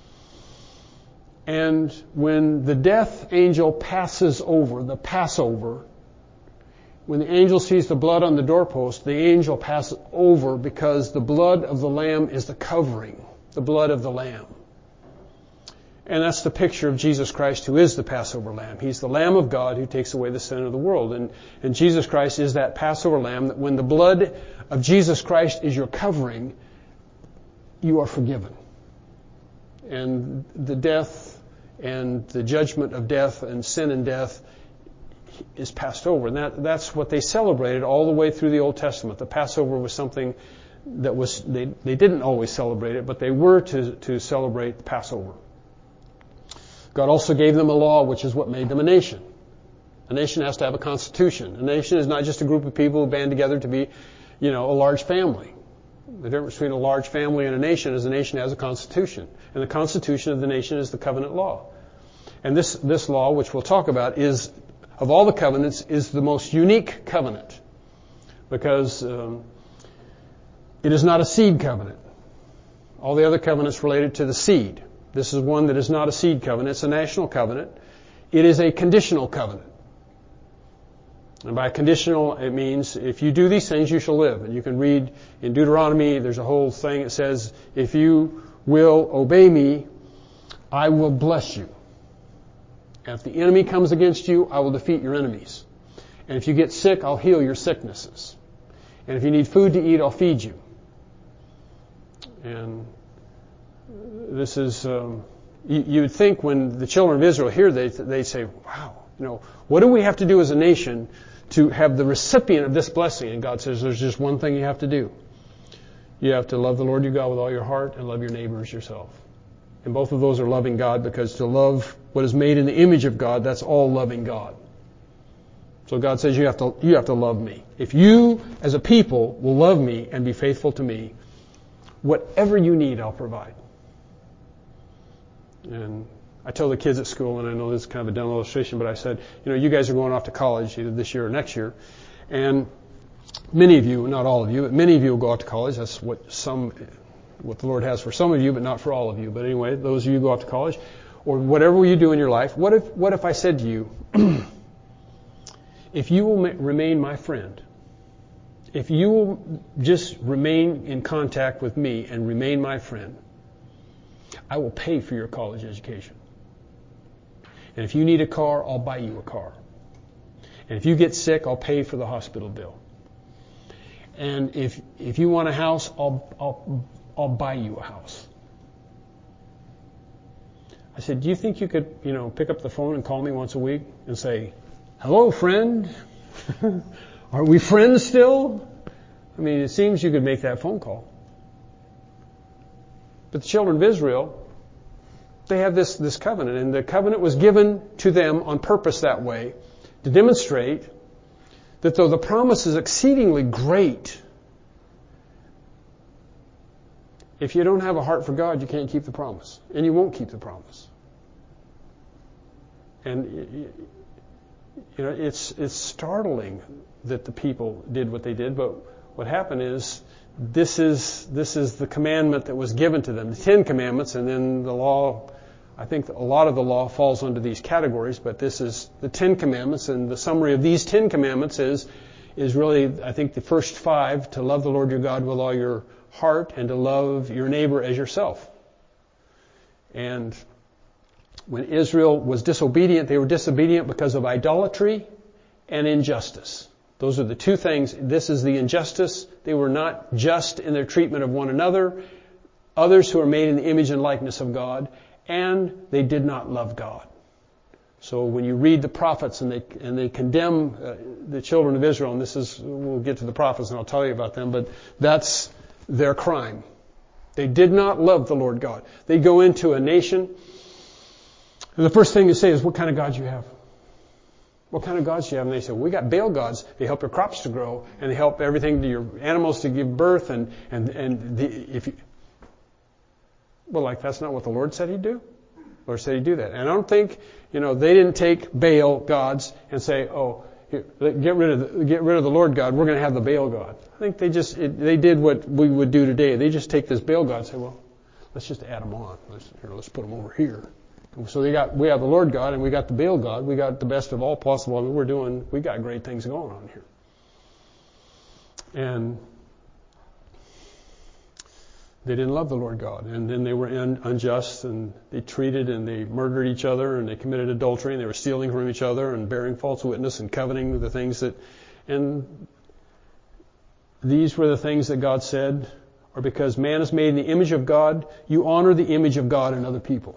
And when the death angel passes over, the Passover, when the angel sees the blood on the doorpost, the angel passes over because the blood of the lamb is the covering, the blood of the lamb. And that's the picture of Jesus Christ, who is the Passover lamb. He's the Lamb of God who takes away the sin of the world. And, and Jesus Christ is that Passover lamb that when the blood of Jesus Christ is your covering, you are forgiven. And the death and the judgment of death and sin and death is passed over. And that, that's what they celebrated all the way through the Old Testament. The Passover was something that was, they, they didn't always celebrate it, but they were to, to celebrate the Passover. God also gave them a law, which is what made them a nation. A nation has to have a constitution. A nation is not just a group of people who band together to be, you know, a large family. The difference between a large family and a nation is a nation has a constitution. And the constitution of the nation is the covenant law. And this, this law, which we'll talk about, is, of all the covenants, is the most unique covenant. Because um, it is not a seed covenant. All the other covenants related to the seed. This is one that is not a seed covenant. It's a national covenant. It is a conditional covenant. And by conditional, it means if you do these things, you shall live. And you can read in Deuteronomy, there's a whole thing that says, if you will obey me, I will bless you. And if the enemy comes against you, I will defeat your enemies. And if you get sick, I'll heal your sicknesses. And if you need food to eat, I'll feed you. And this is, um, you, you would think when the children of Israel hear, they they say, wow, you know, what do we have to do as a nation to have the recipient of this blessing? And God says, there's just one thing you have to do. You have to love the Lord your God with all your heart and love your neighbor as yourself. And both of those are loving God, because to love what is made in the image of God, that's all loving God. So God says you have to, you have to love me. If you as a people will love me and be faithful to me, whatever you need, I'll provide. And I tell the kids at school, and I know this is kind of a dumb illustration, but I said, you know, you guys are going off to college either this year or next year. And many of you, not all of you, but many of you will go off to college. That's what some, what the Lord has for some of you, but not for all of you. But anyway, those of you who go off to college, or whatever you do in your life, what if, what if I said to you, if you will ma- remain my friend, if you will just remain in contact with me and remain my friend, I will pay for your college education. And if you need a car, I'll buy you a car. And if you get sick, I'll pay for the hospital bill. And if if you want a house, I'll I'll I'll buy you a house. I said, do you think you could, you know, pick up the phone and call me once a week and say, hello, friend? Are we friends still? I mean, it seems you could make that phone call. But the children of Israel, they have this, this covenant, and the covenant was given to them on purpose that way to demonstrate that though the promise is exceedingly great, if you don't have a heart for God, you can't keep the promise, and you won't keep the promise. And you know, it's it's startling that the people did what they did, but what happened is this is this is the commandment that was given to them, the Ten Commandments, and then the law. I think a lot of the law falls under these categories, but this is the Ten Commandments, and the summary of these Ten Commandments is is really, I think, the first five: to love the Lord your God with all your heart and to love your neighbor as yourself. And when Israel was disobedient, they were disobedient because of idolatry and injustice. Those are the two things. This is the injustice. They were not just in their treatment of one another, others who are made in the image and likeness of God, and they did not love God. So when you read the prophets and they and they condemn uh, the children of Israel, and this is, we'll get to the prophets and I'll tell you about them, but that's their crime. They did not love the Lord God. They go into a nation, and the first thing they say is, what kind of gods you have? What kind of gods do you have? And they say, well, we got Baal gods. They help your crops to grow, and they help everything to your animals to give birth, and and and the, if you, well, like that's not what the Lord said He'd do. The Lord said He'd do that, and I don't think, you know, they didn't take Baal gods and say, oh, here, get rid of the, get rid of the Lord God. We're going to have the Baal god. I think they just it, they did what we would do today. They just take this Baal god and say, well, let's just add them on. Let's here, let's put them over here. So they got, we have the Lord God and we got the Baal God. We got the best of all possible. I mean, we're doing, we got great things going on here. And they didn't love the Lord God. And then they were un- unjust and they treated and they murdered each other and they committed adultery and they were stealing from each other and bearing false witness and coveting the things that, and these were the things that God said are because man is made in the image of God. You honor the image of God in other people.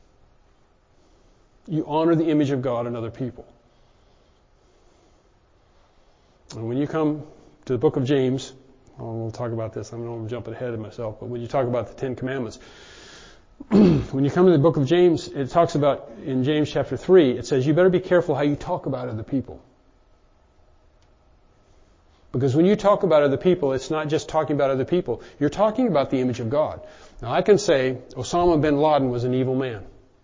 You honor the image of God in other people. And when you come to the book of James, oh, we'll talk about this. I don't know I'm jumping ahead of myself, but when you talk about the Ten Commandments, when you come to the book of James, it talks about, in James chapter three, it says you better be careful how you talk about other people. Because when you talk about other people, it's not just talking about other people. You're talking about the image of God. Now, I can say Osama bin Laden was an evil man.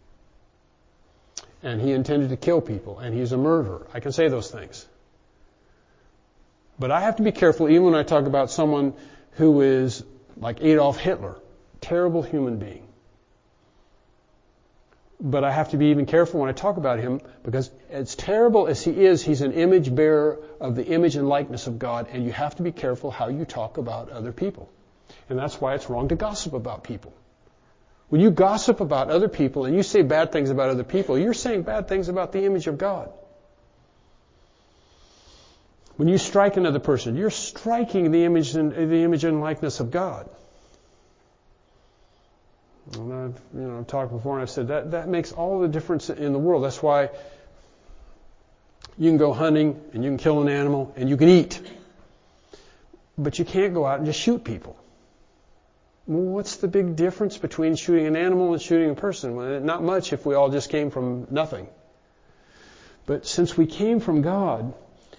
And he intended to kill people, and he's a murderer. I can say those things. But I have to be careful even when I talk about someone who is like Adolf Hitler, terrible human being. But I have to be even careful when I talk about him, because as terrible as he is, he's an image bearer of the image and likeness of God, and you have to be careful how you talk about other people. And that's why it's wrong to gossip about people. When you gossip about other people and you say bad things about other people, you're saying bad things about the image of God. When you strike another person, you're striking the image and the image and likeness of God. And I've, you know, I've talked before and I've said that that makes all the difference in the world. That's why you can go hunting and you can kill an animal and you can eat, but you can't go out and just shoot people. Well, what's the big difference between shooting an animal and shooting a person? Well, not much if we all just came from nothing. But since we came from God,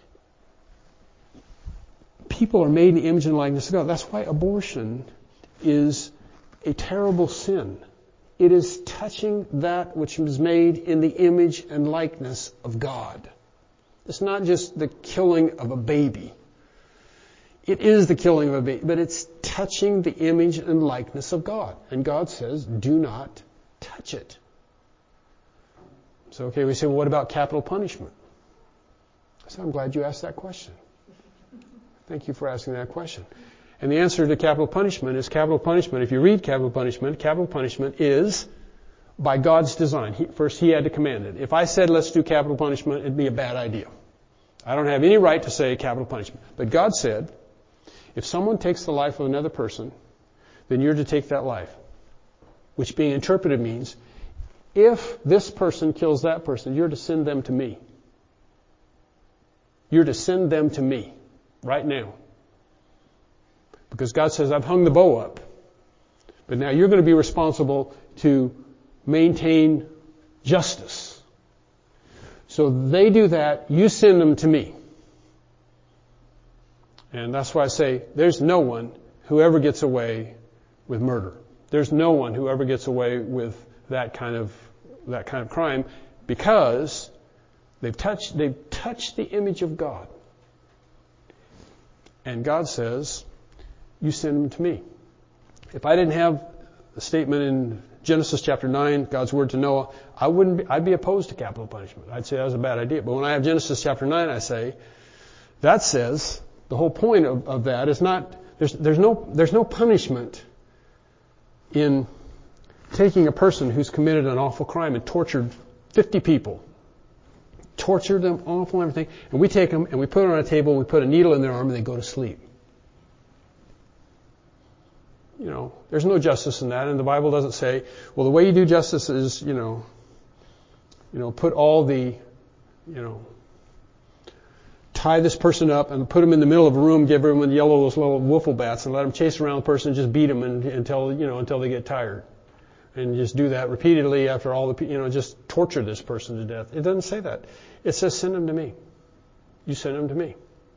people are made in the image and likeness of God. That's why abortion is a terrible sin. It is touching that which was made in the image and likeness of God. It's not just the killing of a baby. It is the killing of a baby, but it's touching the image and likeness of God. And God says, do not touch it. So, okay, we say, well, what about capital punishment? So I'm glad you asked that question. Thank you for asking that question. And the answer to capital punishment is capital punishment. If you read capital punishment, capital punishment is by God's design. He, first, He had to command it. If I said, let's do capital punishment, it'd be a bad idea. I don't have any right to say capital punishment. But God said, if someone takes the life of another person, then you're to take that life. Which being interpreted means, if this person kills that person, you're to send them to me. You're to send them to me right now. Because God says, I've hung the bow up. But now you're going to be responsible to maintain justice. So they do that, you send them to me. And that's why I say, there's no one who ever gets away with murder. There's no one who ever gets away with that kind of that kind of crime, because they've touched they've touched the image of God. And God says, you send them to me. If I didn't have the statement in Genesis chapter nine, God's word to Noah, I wouldn't be, I'd be opposed to capital punishment. I'd say that was a bad idea. But when I have Genesis chapter nine, I say, that says, the whole point of, of that is not, there's, there's no, there's no punishment in taking a person who's committed an awful crime and tortured fifty people, tortured them, awful and everything, and we take them and we put them on a table, we put a needle in their arm and they go to sleep. You know, there's no justice in that, and the Bible doesn't say, well, the way you do justice is, you know, you know, put all the, you know, tie this person up and put them in the middle of a room, give everyone yellow those little wiffle bats, and let them chase around the person and just beat them and, until you know until they get tired, and just do that repeatedly after all the you know just torture this person to death. It doesn't say that. It says send them to me. You send them to me.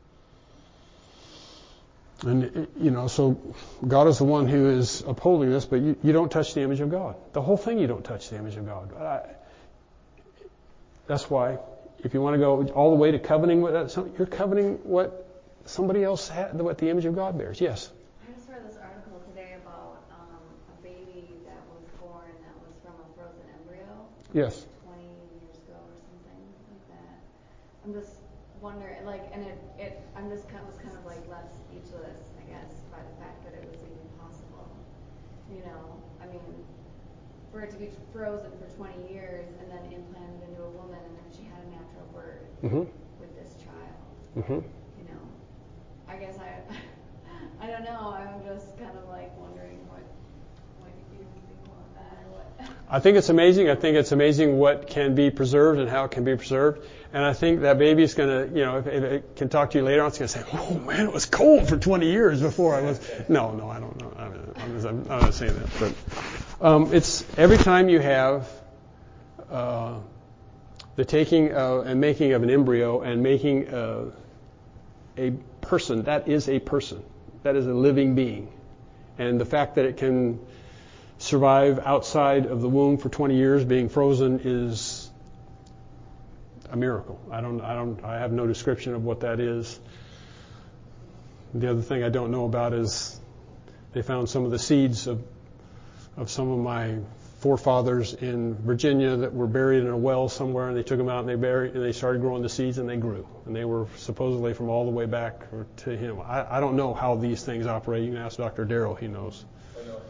And you know, so God is the one who is upholding this, but you, you don't touch the image of God. The whole thing, you don't touch the image of God. I, that's why. If you want to go all the way to coveting what you're coveting what somebody else had, what the image of God bears. Yes. I just read this article today about um, a baby that was born that was from a frozen embryo. Yes. twenty years ago or something like that. I'm just wondering, like, and it, it I'm just kind of was kind of like left speechless, I guess, by the fact that it was even possible. You know, I mean, for it to be frozen for twenty years and then implanted into a woman, and then she had a natural birth mm-hmm. with this child. Mm-hmm. You know, I guess I, I don't know. I'm just kind of like wondering what, what you think about that or what. I think it's amazing. I think it's amazing what can be preserved and how it can be preserved. And I think that baby is going to, you know, if, if it can talk to you later on, it's going to say, "Oh man, it was cold for twenty years before I was." No, no, I don't know. I mean, I'm, just, I'm not saying that, but um, it's every time you have uh, the taking uh, and making of an embryo and making uh, a person. That is a person. That is a living being, and the fact that it can survive outside of the womb for twenty years being frozen is a miracle. I don't, I don't, I have no description of what that is. The other thing I don't know about is they found some of the seeds of, of some of my forefathers in Virginia that were buried in a well somewhere, and they took them out and they buried, and they started growing the seeds, and they grew, and they were supposedly from all the way back to him. I, I don't know how these things operate. You can ask Doctor Darrell; he knows. I know.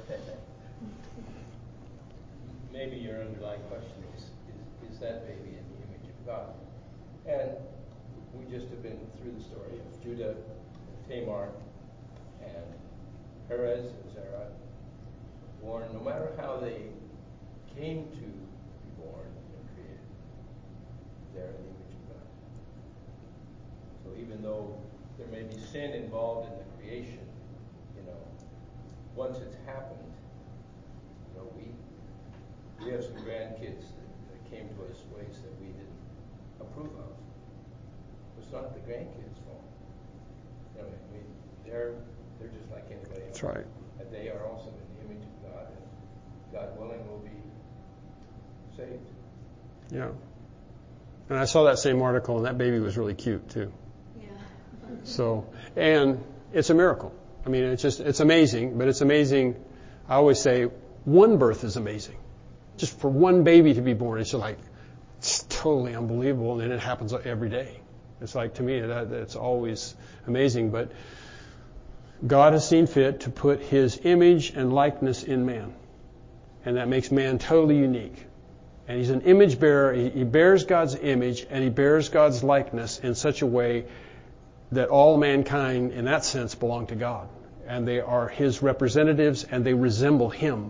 Maybe your underlying question is, is, is that baby in the image of God? And we just have been through the story of Judah, Tamar, and Perez and Zerah, born, no matter how they came to be born and created, they're in the image of God. So even though there may be sin involved in the creation, you know, once it's happened, you know, we We have some grandkids that, that came to us ways that we didn't approve of. It's not the grandkids' fault. I mean, they're they're just like anybody else. That's right. And they are also in the image of God, and God willing will be saved. Yeah. And I saw that same article, and that baby was really cute too. Yeah. So, and it's a miracle. I mean, it's just it's amazing, but it's amazing. I always say one birth is amazing. Just for one baby to be born, it's just like, it's totally unbelievable, and then it happens every day. It's like, to me, that it's always amazing. But God has seen fit to put His image and likeness in man, and that makes man totally unique. And He's an image bearer. He, he bears God's image, and He bears God's likeness in such a way that all mankind, in that sense, belong to God. And they are His representatives, and they resemble Him.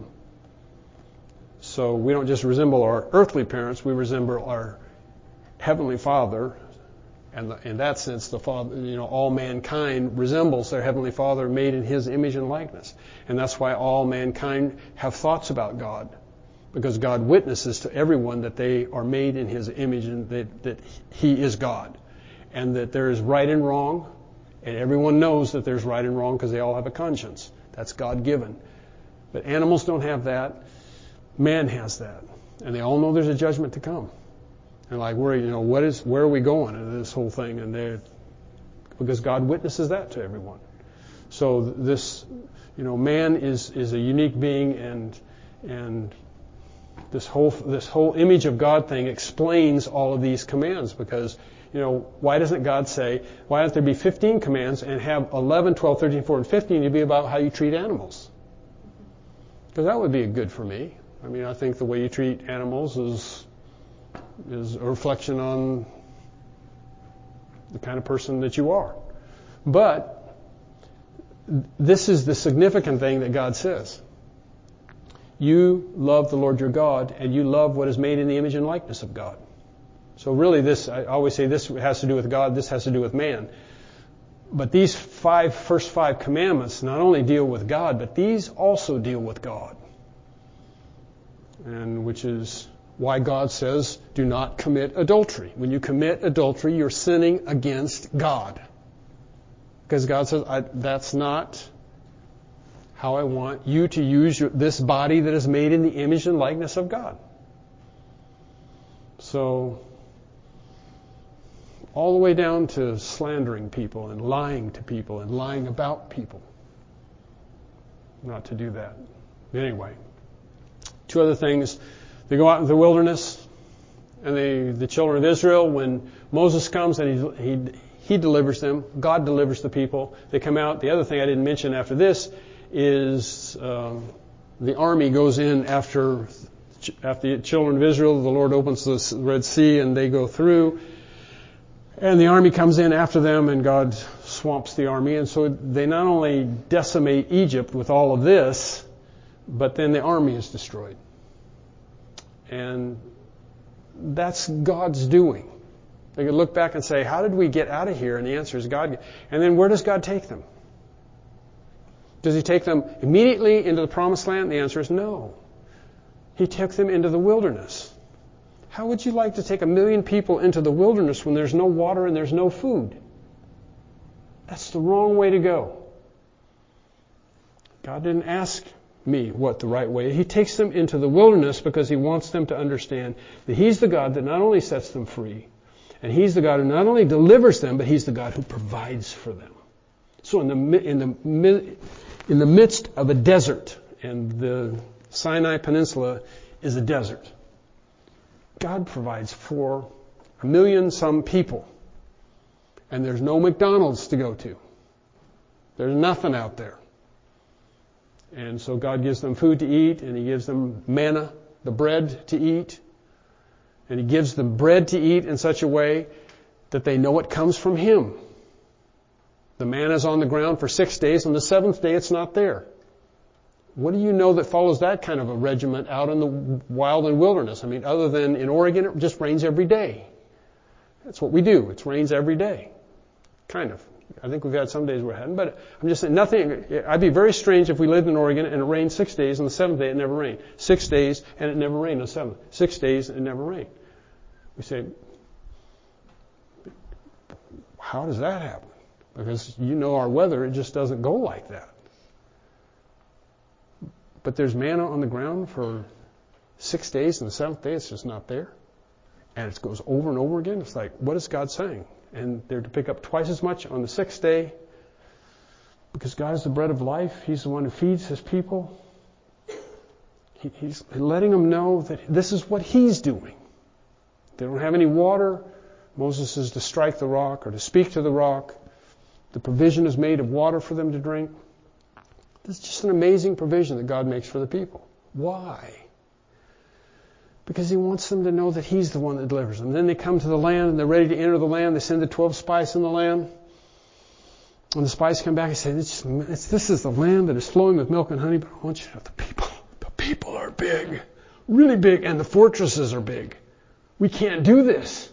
So we don't just resemble our earthly parents, we resemble our Heavenly Father. And the, in that sense, the Father, you know, all mankind resembles their Heavenly Father made in His image and likeness. And that's why all mankind have thoughts about God. Because God witnesses to everyone that they are made in His image and that, that He is God. And that there is right and wrong. And everyone knows that there's right and wrong because they all have a conscience. That's God-given. But animals don't have that. Man has that, and they all know there's a judgment to come. And like, where you know, what is, where are we going in this whole thing? And they, because God witnesses that to everyone. So this, you know, man is is a unique being, and and this whole this whole image of God thing explains all of these commands. Because you know, why doesn't God say, why don't there be fifteen commands and have eleven, twelve, thirteen, fourteen, fifteen to be about how you treat animals? Because that would be good for me. I mean, I think the way you treat animals is is a reflection on the kind of person that you are. But this is the significant thing that God says. you love the Lord your God, and you love what is made in the image and likeness of God. So really this, I always say this has to do with God, this has to do with man. But these five, first five commandments not only deal with God, but these also deal with God. And which is why God says, do not commit adultery. When you commit adultery, you're sinning against God. Because God says, I, that's not how I want you to use your, this body that is made in the image and likeness of God. So, all the way down to slandering people and lying to people and lying about people. Not to do that. Anyway, two other things. They go out into the wilderness, and they, the children of Israel, when Moses comes and he, he, he delivers them, God delivers the people. They come out. The other thing I didn't mention after this is uh, the army goes in after, after the children of Israel. The Lord opens the Red Sea, and they go through. And the army comes in after them, and God swamps the army. And so they not only decimate Egypt with all of this, but then the army is destroyed. And that's God's doing. They could look back and say, how did we get out of here? And the answer is God. And then where does God take them? Does He take them immediately into the promised land? The answer is no. He took them into the wilderness. How would you like to take a million people into the wilderness when there's no water and there's no food? That's the wrong way to go. God didn't ask me what the right way is. He takes them into the wilderness because He wants them to understand that He's the God that not only sets them free, and He's the God who not only delivers them, but He's the God who provides for them. So in the in the in the midst of a desert, and the Sinai Peninsula is a desert, God provides for a million some people. And there's no McDonald's to go to. There's nothing out there. And so God gives them food to eat, and He gives them manna, the bread to eat. And He gives them bread to eat in such a way that they know it comes from Him. The manna is on the ground for six days. On the seventh day, it's not there. What do you know that follows that kind of a regiment out in the wild and wilderness? I mean, other than in Oregon, it just rains every day. That's what we do. It rains every day. Kind of. I think we've had some days where it hadn't, but I'm just saying nothing. I'd be very strange if we lived in Oregon and it rained six days, and the seventh day it never rained. Six days and it never rained on the seventh. Six days and it never rained. We say, how does that happen? Because you know our weather, it just doesn't go like that. But there's manna on the ground for six days, and the seventh day it's just not there. And it goes over and over again. It's like, what is God saying? And they're to pick up twice as much on the sixth day because God is the bread of life. He's the one who feeds His people. He, he's letting them know that this is what He's doing. They don't have any water. Moses is to strike the rock or to speak to the rock. The provision is made of water for them to drink. This is just an amazing provision that God makes for the people. Why? Because He wants them to know that He's the one that delivers them. Then they come to the land and they're ready to enter the land. They send the twelve spies in the land. And the spies come back and say, it's just, it's, this is the land that is flowing with milk and honey, but I want you to know the people. The people are big. Really big. And the fortresses are big. We can't do this.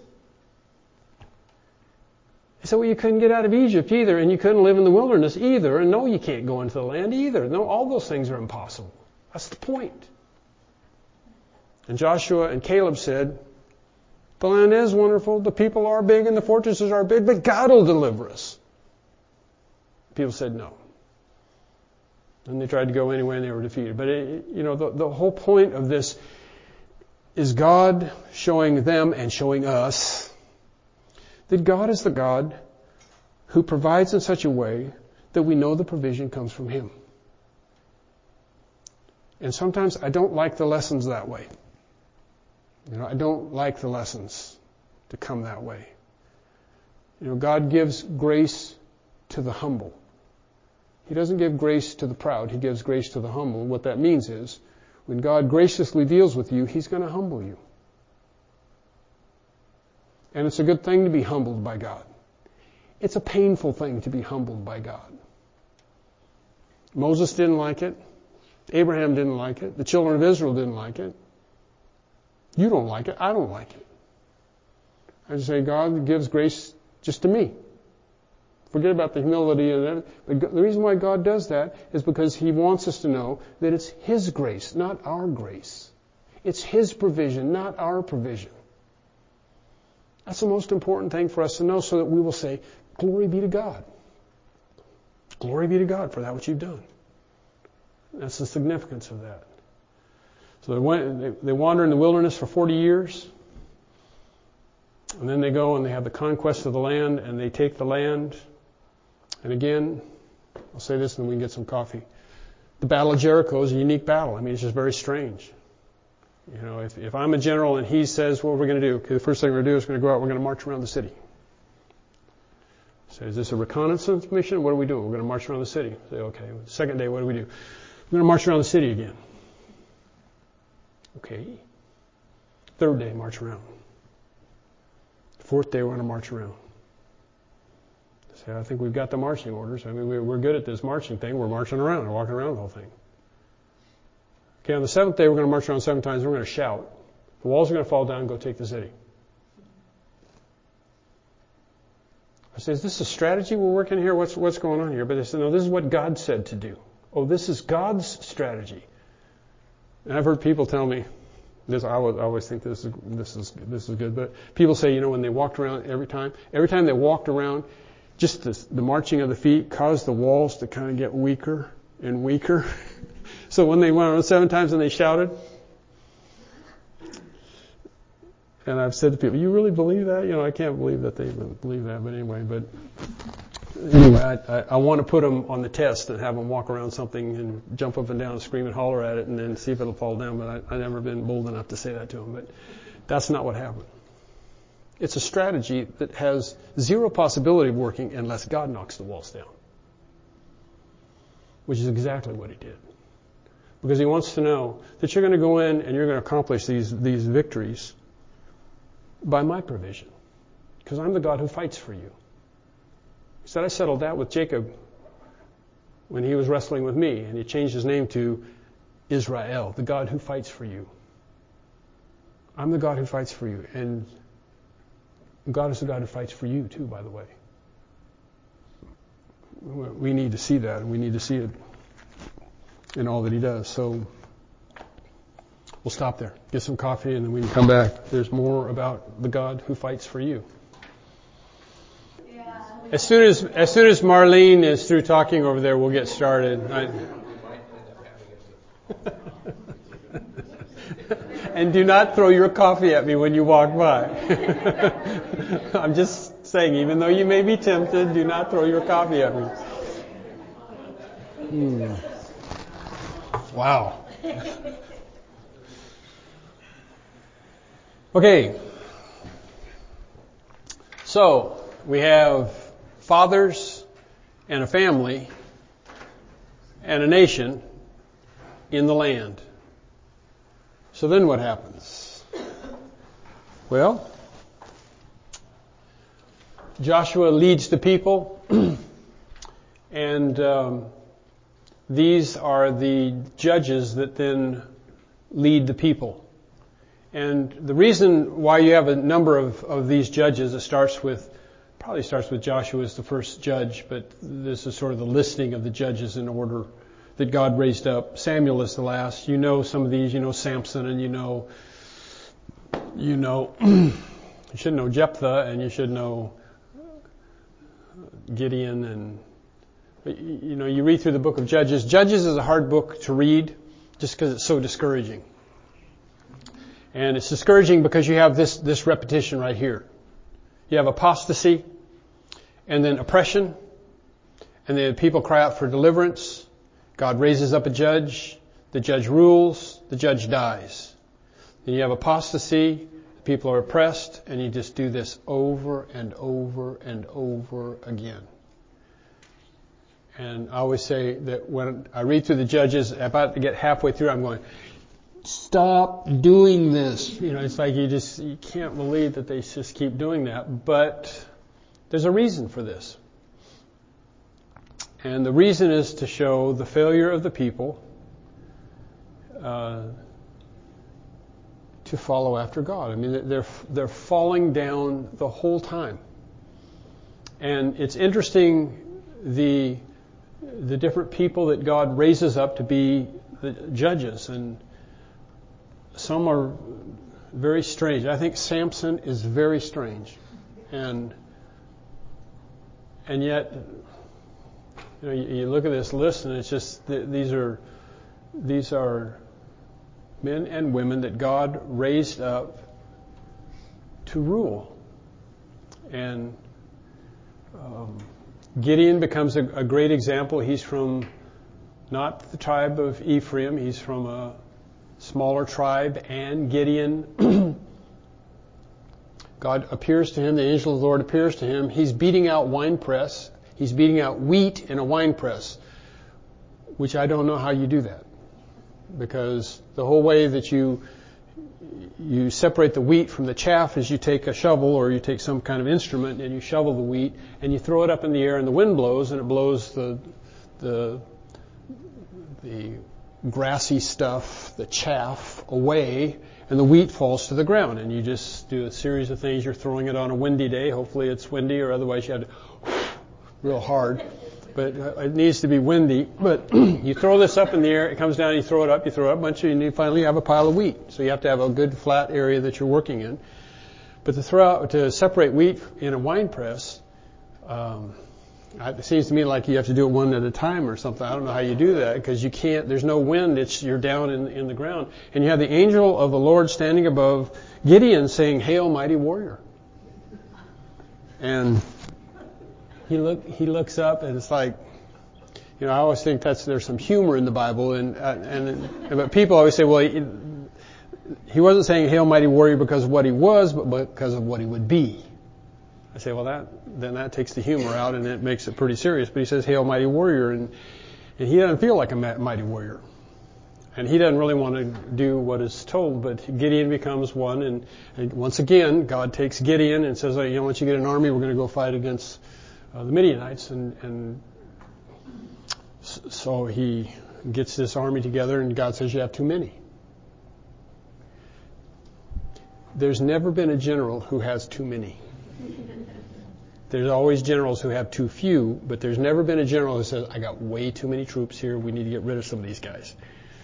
He said, well, you couldn't get out of Egypt either, and you couldn't live in the wilderness either, and no, you can't go into the land either. No, all those things are impossible. That's the point. And Joshua and Caleb said, the land is wonderful, the people are big, and the fortresses are big, but God will deliver us. People said no. And they tried to go anyway, and they were defeated. But, it, you know, the, the whole point of this is God showing them and showing us that God is the God who provides in such a way that we know the provision comes from Him. And sometimes I don't like the lessons that way. You know, I don't like the lessons to come that way. You know, God gives grace to the humble. He doesn't give grace to the proud. He gives grace to the humble. What that means is, when God graciously deals with you, He's going to humble you. And it's a good thing to be humbled by God. It's a painful thing to be humbled by God. Moses didn't like it. Abraham didn't like it. The children of Israel didn't like it. You don't like it. I don't like it. I just say God gives grace just to me. Forget about the humility and everything. But the reason why God does that is because He wants us to know that it's His grace, not our grace. It's His provision, not our provision. That's the most important thing for us to know, so that we will say, glory be to God. Glory be to God for that which you've done. That's the significance of that. So they, went, they, they wander in the wilderness for forty years. And then they go and they have the conquest of the land, and they take the land. And again, I'll say this and then we can get some coffee. The Battle of Jericho is a unique battle. I mean, it's just very strange. You know, if, if I'm a general and he says, what we're going to do? Okay, the first thing we're going to do is we're going to go out, we're going to march around the city. So is this a reconnaissance mission? What are we doing? We're going to march around the city. Say, okay. Second day, what do we do? We're going to march around the city again. Okay. Third day, march around. Fourth day, we're going to march around. So I think we've got the marching orders. I mean, we're good at this marching thing. We're marching around. We're walking around the whole thing. Okay, on the seventh day, we're going to march around seven times. We're going to shout. The walls are going to fall down. Go take the city. I say, is this a strategy we're working here? What's what's going on here? But they said, no, this is what God said to do. Oh, this is God's strategy. And I've heard people tell me, this I always, I always think this is this is this is good. But people say, you know, when they walked around every time, every time they walked around, just the, the marching of the feet caused the walls to kind of get weaker and weaker. So when they went around seven times and they shouted, and I've said to people, you really believe that? You know, I can't believe that they even believe that, but anyway, but anyway, I, I, I want to put them on the test and have them walk around something and jump up and down and scream and holler at it and then see if it'll fall down, but I, I've never been bold enough to say that to them, but that's not what happened. It's a strategy that has zero possibility of working unless God knocks the walls down, which is exactly what He did. Because He wants to know that you're going to go in and you're going to accomplish these, these victories by my provision. Because I'm the God who fights for you. He said, I settled that with Jacob when he was wrestling with me, and He changed his name to Israel, the God who fights for you. I'm the God who fights for you. And God is the God who fights for you too, by the way. We need to see that, and we need to see it in all that He does. So we'll stop there, get some coffee, and then we can come back. There's more about the God who fights for you. Yeah. As soon as as soon as Marlene is through talking over there, we'll get started. I, and do not throw your coffee at me when you walk by. I'm just saying, even though you may be tempted, do not throw your coffee at me. Hmm. Wow. Okay. So, we have fathers and a family and a nation in the land. So then what happens? Well, Joshua leads the people, and um, these are the judges that then lead the people. And the reason why you have a number of, of these judges, it starts with, probably starts with Joshua as the first judge, but this is sort of the listing of the judges in order that God raised up. Samuel is the last. You know some of these. You know Samson, and you know, you know, you should know Jephthah, and you should know Gideon, and you know, you read through the book of Judges. Judges is a hard book to read just because it's so discouraging. And it's discouraging because you have this, this repetition right here. You have apostasy, and then oppression, and then people cry out for deliverance. God raises up a judge. The judge rules. The judge dies. Then you have apostasy. People are oppressed, and you just do this over and over and over again. And I always say that when I read through the Judges, about to get halfway through, I'm going, stop doing this. You know, it's like you just, you can't believe that they just keep doing that. But there's a reason for this. And the reason is to show the failure of the people uh, to follow after God. I mean, they're they're falling down the whole time. And it's interesting the the different people that God raises up to be the judges, and some are very strange. I think Samson is very strange, and and yet, you know, you, you look at this list, and it's just these are these are men and women that God raised up to rule. And um, Gideon becomes a, a great example. He's from not the tribe of Ephraim. He's from a smaller tribe. And Gideon, God appears to him. The angel of the Lord appears to him. He's beating out winepress. He's beating out wheat in a winepress, which I don't know how you do that. Because the whole way that you you separate the wheat from the chaff is you take a shovel or you take some kind of instrument and you shovel the wheat and you throw it up in the air and the wind blows and it blows the the the grassy stuff, the chaff away, and the wheat falls to the ground. And you just do a series of things. You're throwing it on a windy day. Hopefully it's windy, or otherwise you had to real hard. But it needs to be windy. But you throw this up in the air, it comes down, you throw it up, you throw it up a bunch, and you finally have a pile of wheat. So you have to have a good flat area that you're working in. But to throw out, to separate wheat in a wine press, um, it seems to me like you have to do it one at a time or something. I don't know how you do that, because you can't, there's no wind, it's, you're down in, in the ground. And you have the angel of the Lord standing above Gideon saying, "Hail, mighty warrior." And He look. He looks up, and it's like, you know, I always think that's there's some humor in the Bible, and uh, and but people always say, well, he, he wasn't saying "Hail, mighty warrior" because of what he was, but because of what he would be. I say, well, that then that takes the humor out, and it makes it pretty serious. But he says, "Hail, mighty warrior," and and he doesn't feel like a mighty warrior, and he doesn't really want to do what is told. But Gideon becomes one, and, and once again, God takes Gideon and says, "You know, once you get an army, we're going to go fight against Uh, the Midianites," and, and so he gets this army together, and God says, "You have too many." There's never been a general who has too many. There's always generals who have too few, but there's never been a general who says, "I got way too many troops here. We need to get rid of some of these guys."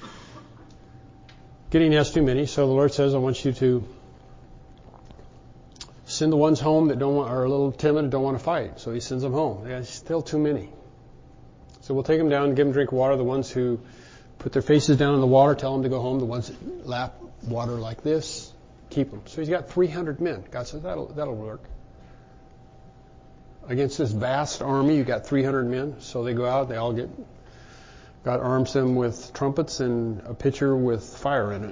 Gideon has too many, so the Lord says, "I want you to send the ones home that don't want, are a little timid and don't want to fight." So he sends them home. There's still too many. So we'll take them down and give them drink water. The ones who put their faces down in the water, tell them to go home. The ones that lap water like this, keep them. So he's got three hundred men. God says, that'll, that'll work. Against this vast army, you got three hundred men. So they go out, they all get, God arms them with trumpets and a pitcher with fire in it.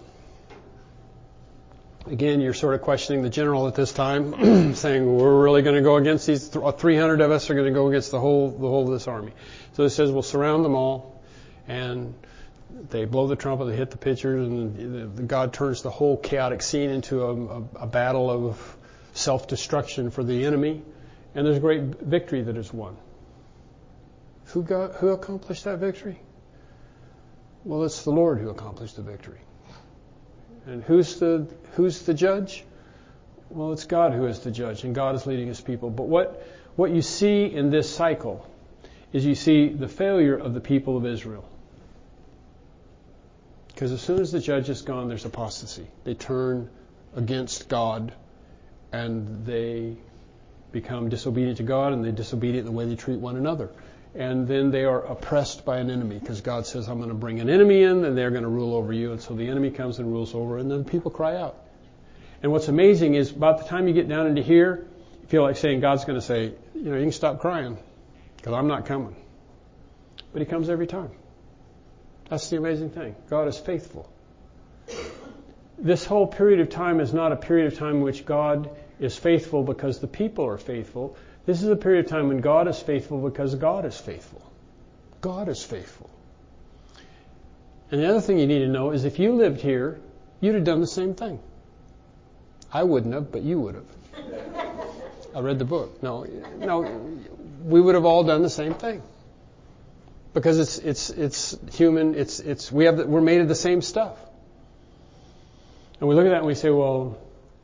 Again, you're sort of questioning the general at this time, saying, we're really going to go against these, three hundred of us are going to go against the whole, the whole of this army. So it says, we'll surround them all, and they blow the trumpet, they hit the pitchers, and God turns the whole chaotic scene into a, a, a battle of self-destruction for the enemy, and there's great victory that is won. Who got, who accomplished that victory? Well, it's the Lord who accomplished the victory. And who's the who's the judge? Well, it's God who is the judge, and God is leading his people. But what what you see in this cycle is you see the failure of the people of Israel. Because as soon as the judge is gone, there's apostasy. They turn against God, and they become disobedient to God, and they're disobedient in the way they treat one another. And then they are oppressed by an enemy, because God says, I'm going to bring an enemy in, and they're going to rule over you. And so the enemy comes and rules over, and then people cry out. And what's amazing is about the time you get down into here, you feel like saying, God's going to say, you know, you can stop crying, because I'm not coming. But he comes every time. That's the amazing thing. God is faithful. This whole period of time is not a period of time in which God is faithful because the people are faithful. This is a period of time when God is faithful because God is faithful. God is faithful. And the other thing you need to know is if you lived here, you'd have done the same thing. I wouldn't have, but you would have. I read the book. No, no, we would have all done the same thing. Because it's it's it's human. It's it's we have the, we're made of the same stuff. And we look at that and we say, well,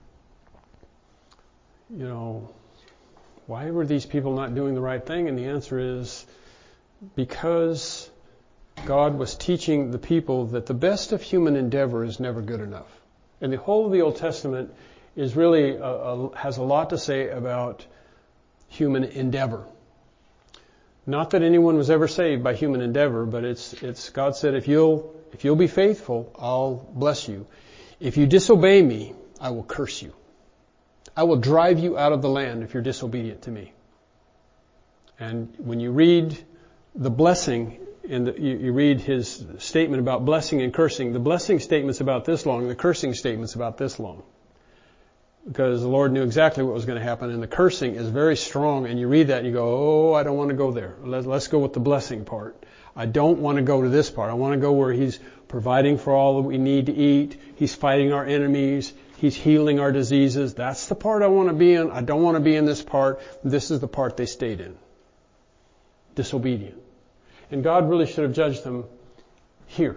you know, why were these people not doing the right thing? And the answer is because God was teaching the people that the best of human endeavor is never good enough. And the whole of the Old Testament is really a, a, has a lot to say about human endeavor. Not that anyone was ever saved by human endeavor, but it's it's God said, if you'll if you'll be faithful, I'll bless you. If you disobey me, I will curse you. I will drive you out of the land if you're disobedient to me. And when you read the blessing, in the, you, you read his statement about blessing and cursing, the blessing statement's about this long, the cursing statement's about this long. Because the Lord knew exactly what was going to happen, and the cursing is very strong, and you read that and you go, oh, I don't want to go there. Let, let's go with the blessing part. I don't want to go to this part. I want to go where he's providing for all that we need to eat. He's fighting our enemies. He's healing our diseases. That's the part I want to be in. I don't want to be in this part. This is the part they stayed in. Disobedient. And God really should have judged them here.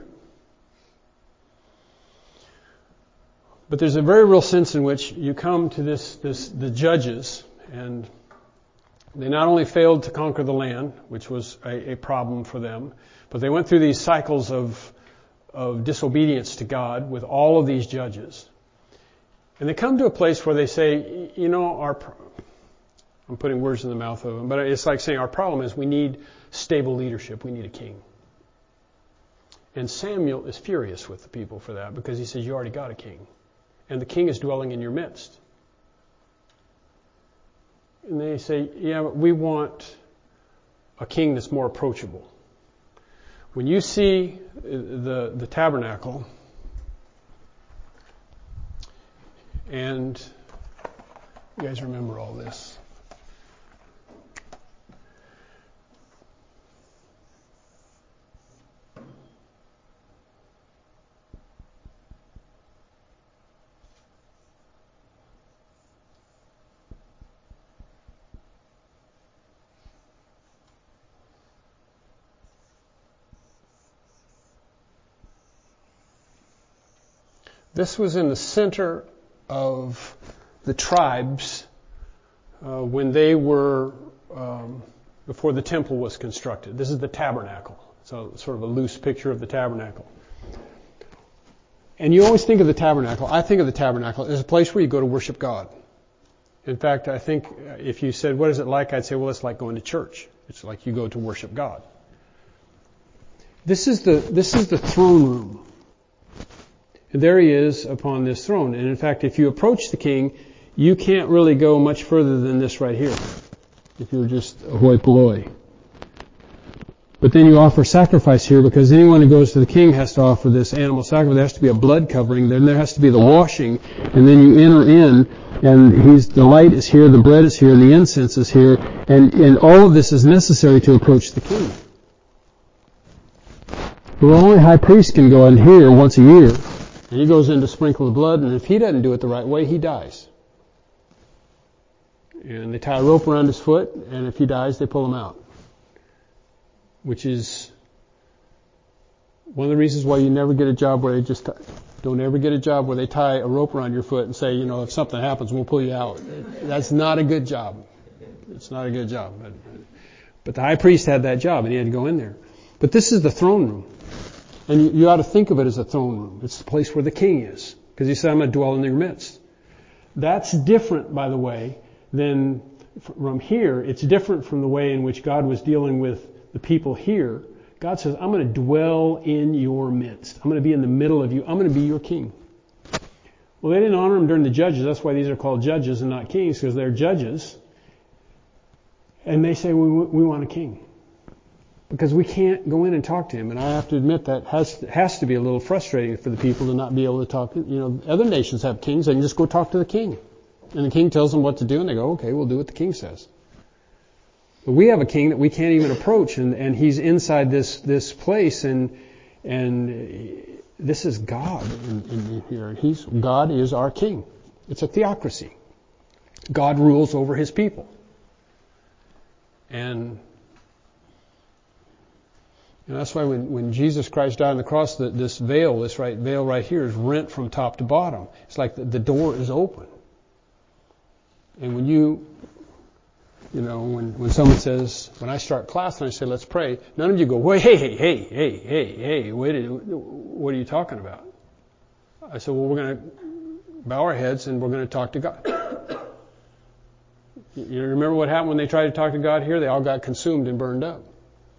But there's a very real sense in which you come to this, this, the judges, and they not only failed to conquer the land, which was a, a problem for them, but they went through these cycles of, of disobedience to God with all of these judges. And they come to a place where they say, you know, our, I'm putting words in the mouth of them, but it's like saying our problem is we need stable leadership. We need a king. And Samuel is furious with the people for that because he says, you already got a king. And the king is dwelling in your midst. And they say, yeah, but we want a king that's more approachable. When you see the, the tabernacle, and you guys remember all this. This was in the center of the tribes uh, when they were, um, before the temple was constructed. This is the tabernacle. So sort of a loose picture of the tabernacle. And you always think of the tabernacle, I think of the tabernacle as a place where you go to worship God. In fact, I think if you said, what is it like? I'd say, well, it's like going to church. It's like you go to worship God. This is the, this is the throne room. And there he is upon this throne. And in fact, if you approach the king, you can't really go much further than this right here. If you're just a hoi polloi. But then you offer sacrifice here because anyone who goes to the king has to offer this animal sacrifice. There has to be a blood covering. Then there has to be the washing. And then you enter in and he's, the light is here, the bread is here, and the incense is here. And, and all of this is necessary to approach the king. The only high priest can go in here once a year. And he goes in to sprinkle the blood, and if he doesn't do it the right way, he dies. And they tie a rope around his foot, and if he dies, they pull him out. Which is one of the reasons why you never get a job where they just tie, don't ever get a job where they tie a rope around your foot and say, you know, if something happens, we'll pull you out. That's not a good job. It's not a good job. But, but the high priest had that job, and he had to go in there. But this is the throne room. And you, you ought to think of it as a throne room. It's the place where the king is. Because he said, I'm going to dwell in your midst. That's different, by the way, than from here. It's different from the way in which God was dealing with the people here. God says, I'm going to dwell in your midst. I'm going to be in the middle of you. I'm going to be your king. Well, they didn't honor him during the judges. That's why these are called judges and not kings, because they're judges. And they say, we, we want a king. Because we can't go in and talk to him. And I have to admit that has, has to be a little frustrating for the people to not be able to talk. You know, other nations have kings. They can just go talk to the king. And the king tells them what to do, and they go, okay, we'll do what the king says. But we have a king that we can't even approach, and, and he's inside this, this place, and, and this is God in, in here. He's, God is our king. It's a theocracy. God rules over his people. And And that's why when, when Jesus Christ died on the cross, the, this veil, this right veil right here is rent from top to bottom. It's like the, the door is open. And when you, you know, when, when someone says, when I start class and I say, let's pray, none of you go, wait, hey, hey, hey, hey, hey, hey, wait, what are you talking about? I said, well, we're going to bow our heads and we're going to talk to God. You remember what happened when they tried to talk to God here? They all got consumed and burned up.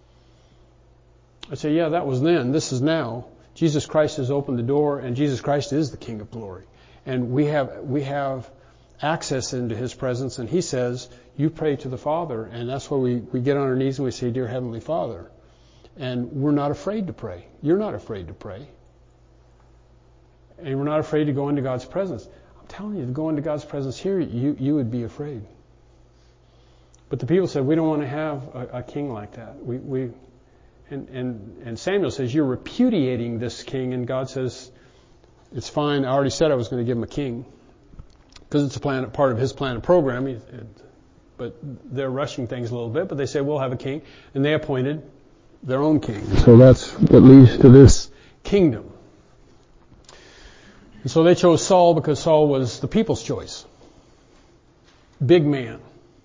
I say, yeah, that was then. This is now. Jesus Christ has opened the door, and Jesus Christ is the King of glory. And we have we have access into His presence, and He says, you pray to the Father. And that's why we, we get on our knees and we say, Dear Heavenly Father. And we're not afraid to pray. You're not afraid to pray. And we're not afraid to go into God's presence. I'm telling you, to go into God's presence here, you, you would be afraid. But the people said, we don't want to have a, a king like that. We, we, and, and, and Samuel says, you're repudiating this king. And God says, it's fine. I already said I was going to give him a king. Because it's a plan, part of his plan and program. He, it, but they're rushing things a little bit. But they say, we'll have a king. And they appointed their own king. So that's what leads to this kingdom. And so they chose Saul because Saul was the people's choice. Big man.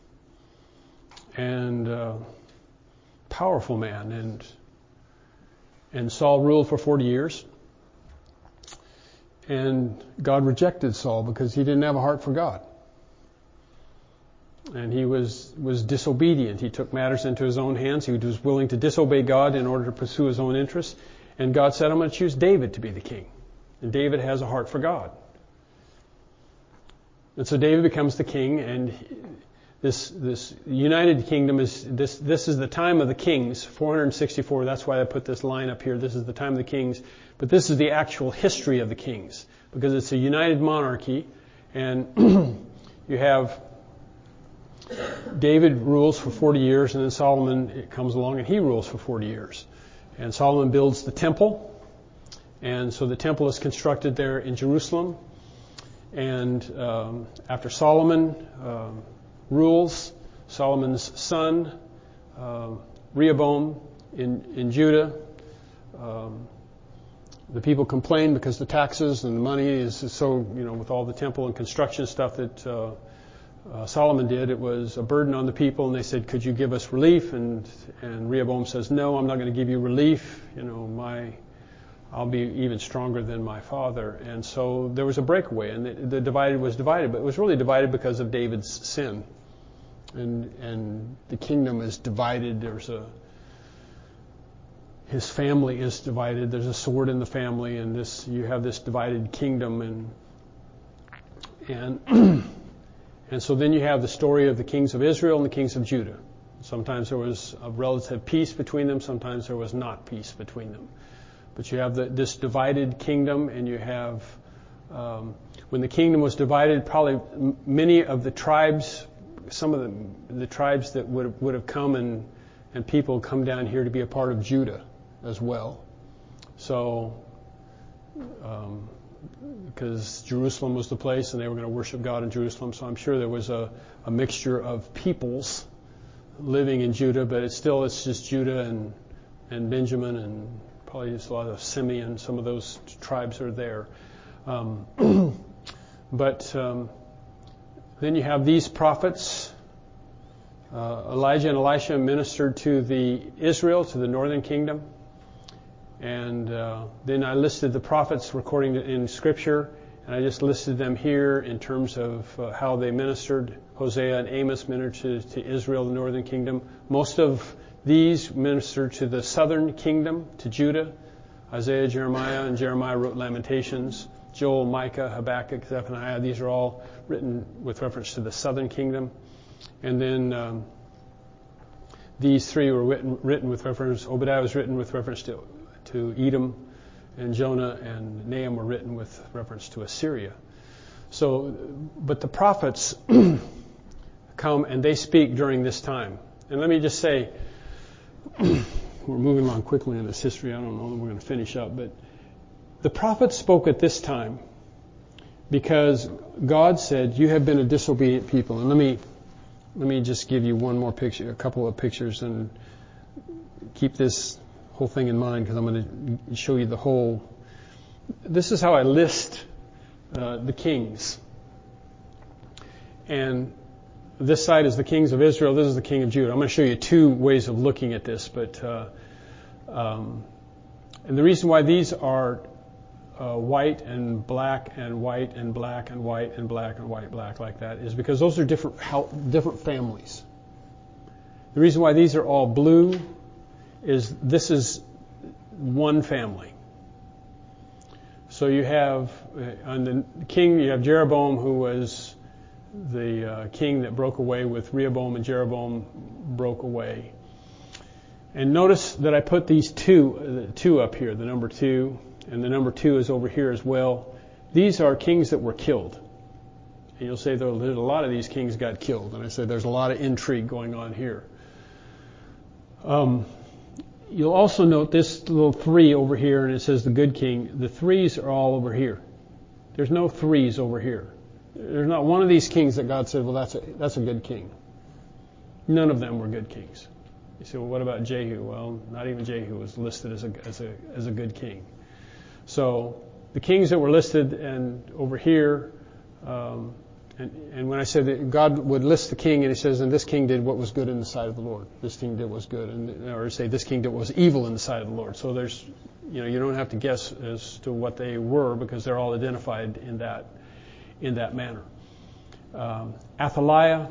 And uh, powerful man. And and Saul ruled for forty years. And God rejected Saul because he didn't have a heart for God. And he was, was disobedient. He took matters into his own hands. He was willing to disobey God in order to pursue his own interests. And God said, I'm going to choose David to be the king. And David has a heart for God. And so David becomes the king, and this this United Kingdom is this this is the time of the kings, four hundred sixty-four. That's why I put this line up here. This is the time of the kings. But this is the actual history of the kings, because it's a united monarchy, and you have David rules for forty years, and then Solomon comes along and he rules for forty years. And Solomon builds the temple. And so the temple is constructed there in Jerusalem. And um, after Solomon um, rules, Solomon's son, uh, Rehoboam in, in Judah, um, the people complain because the taxes and the money is so, you know, with all the temple and construction stuff that uh, uh, Solomon did, it was a burden on the people. And they said, could you give us relief? And, and Rehoboam says, no, I'm not going to give you relief. You know, my... I'll be even stronger than my father. And so there was a breakaway, and the, the divided was divided, but it was really divided because of David's sin. And and the kingdom is divided. There's a his family is divided. There's a sword in the family, and this you have this divided kingdom, and and and so then you have the story of the kings of Israel and the kings of Judah. Sometimes there was a relative peace between them. Sometimes there was not peace between them. But you have the, this divided kingdom, and you have, um, when the kingdom was divided, probably m- many of the tribes, some of the, the tribes that would have, would have come and, and people come down here to be a part of Judah as well. So, um, because Jerusalem was the place, and they were going to worship God in Jerusalem, so I'm sure there was a, a mixture of peoples living in Judah, but it's still, it's just Judah and, and Benjamin and probably just a lot of Simeon, some of those tribes are there. Um, but um, then you have these prophets. Uh, Elijah and Elisha ministered to the Israel, to the northern kingdom. And uh, then I listed the prophets recording in Scripture, and I just listed them here in terms of uh, how they ministered. Hosea and Amos ministered to, to Israel, the northern kingdom. Most of these ministered to the southern kingdom, to Judah. Isaiah, Jeremiah, and Jeremiah wrote Lamentations. Joel, Micah, Habakkuk, Zephaniah, these are all written with reference to the southern kingdom. And then um, these three were written, written with reference, Obadiah was written with reference to, to Edom, and Jonah and Nahum were written with reference to Assyria. So, but the prophets come and they speak during this time. And let me just say, we're moving along quickly in this history. I don't know when we're going to finish up, but the prophets spoke at this time because God said, you have been a disobedient people. And let me let me just give you one more picture, a couple of pictures, and keep this whole thing in mind because I'm going to show you the whole. This is how I list uh, the kings. And this side is the kings of Israel. This is the king of Judah. I'm going to show you two ways of looking at this. But uh, um, and the reason why these are uh, white and black and white and black and white and black and white, black like that is because those are different how, different families. The reason why these are all blue is this is one family. So you have uh, on the king, you have Jeroboam, who was the uh, king that broke away with Rehoboam, and Jeroboam broke away. And notice that I put these two, uh, two up here, the number two, and the number two is over here as well. These are kings that were killed. And you'll say there's a lot of these kings got killed. And I said there's a lot of intrigue going on here. Um, you'll also note this little three over here, and it says the good king. The threes are all over here. There's no threes over here. There's not one of these kings that God said, well, that's a, that's a good king. None of them were good kings. You say, well, what about Jehu? Well, not even Jehu was listed as a, as a, as a good king. So the kings that were listed and over here, um, and, and when I said that God would list the king, and he says, and this king did what was good in the sight of the Lord. This king did what was good, and, or say this king did what was evil in the sight of the Lord. So there's, you know, you don't have to guess as to what they were because they're all identified in that in that manner. Um, Athaliah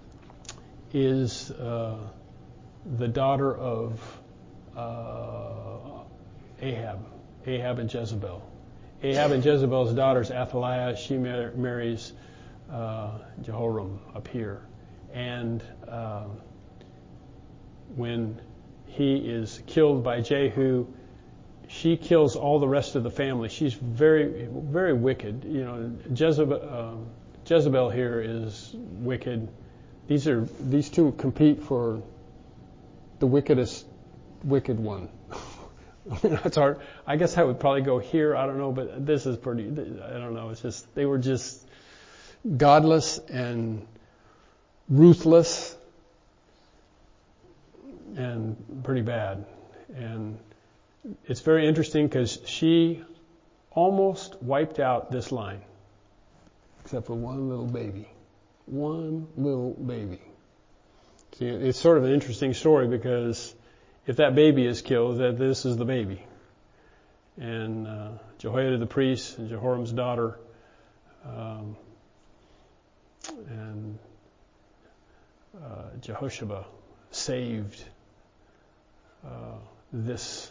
is uh, the daughter of uh, Ahab, Ahab and Jezebel. Ahab and Jezebel's daughter is Athaliah. She mar- marries uh, Jehoram up here. And uh, when he is killed by Jehu, she kills all the rest of the family. She's very, very wicked. You know, Jezebel, uh, Jezebel here is wicked. These are these two compete for the wickedest, wicked one. That's hard. I guess I would probably go here. I don't know, but this is pretty. I don't know. It's just they were just godless and ruthless and pretty bad. And it's very interesting because she almost wiped out this line, except for one little baby. One little baby. See, it's sort of an interesting story because if that baby is killed, that this is the baby. And uh, Jehoiada the priest and Jehoram's daughter, um, and uh, Jehoshaphat saved uh, this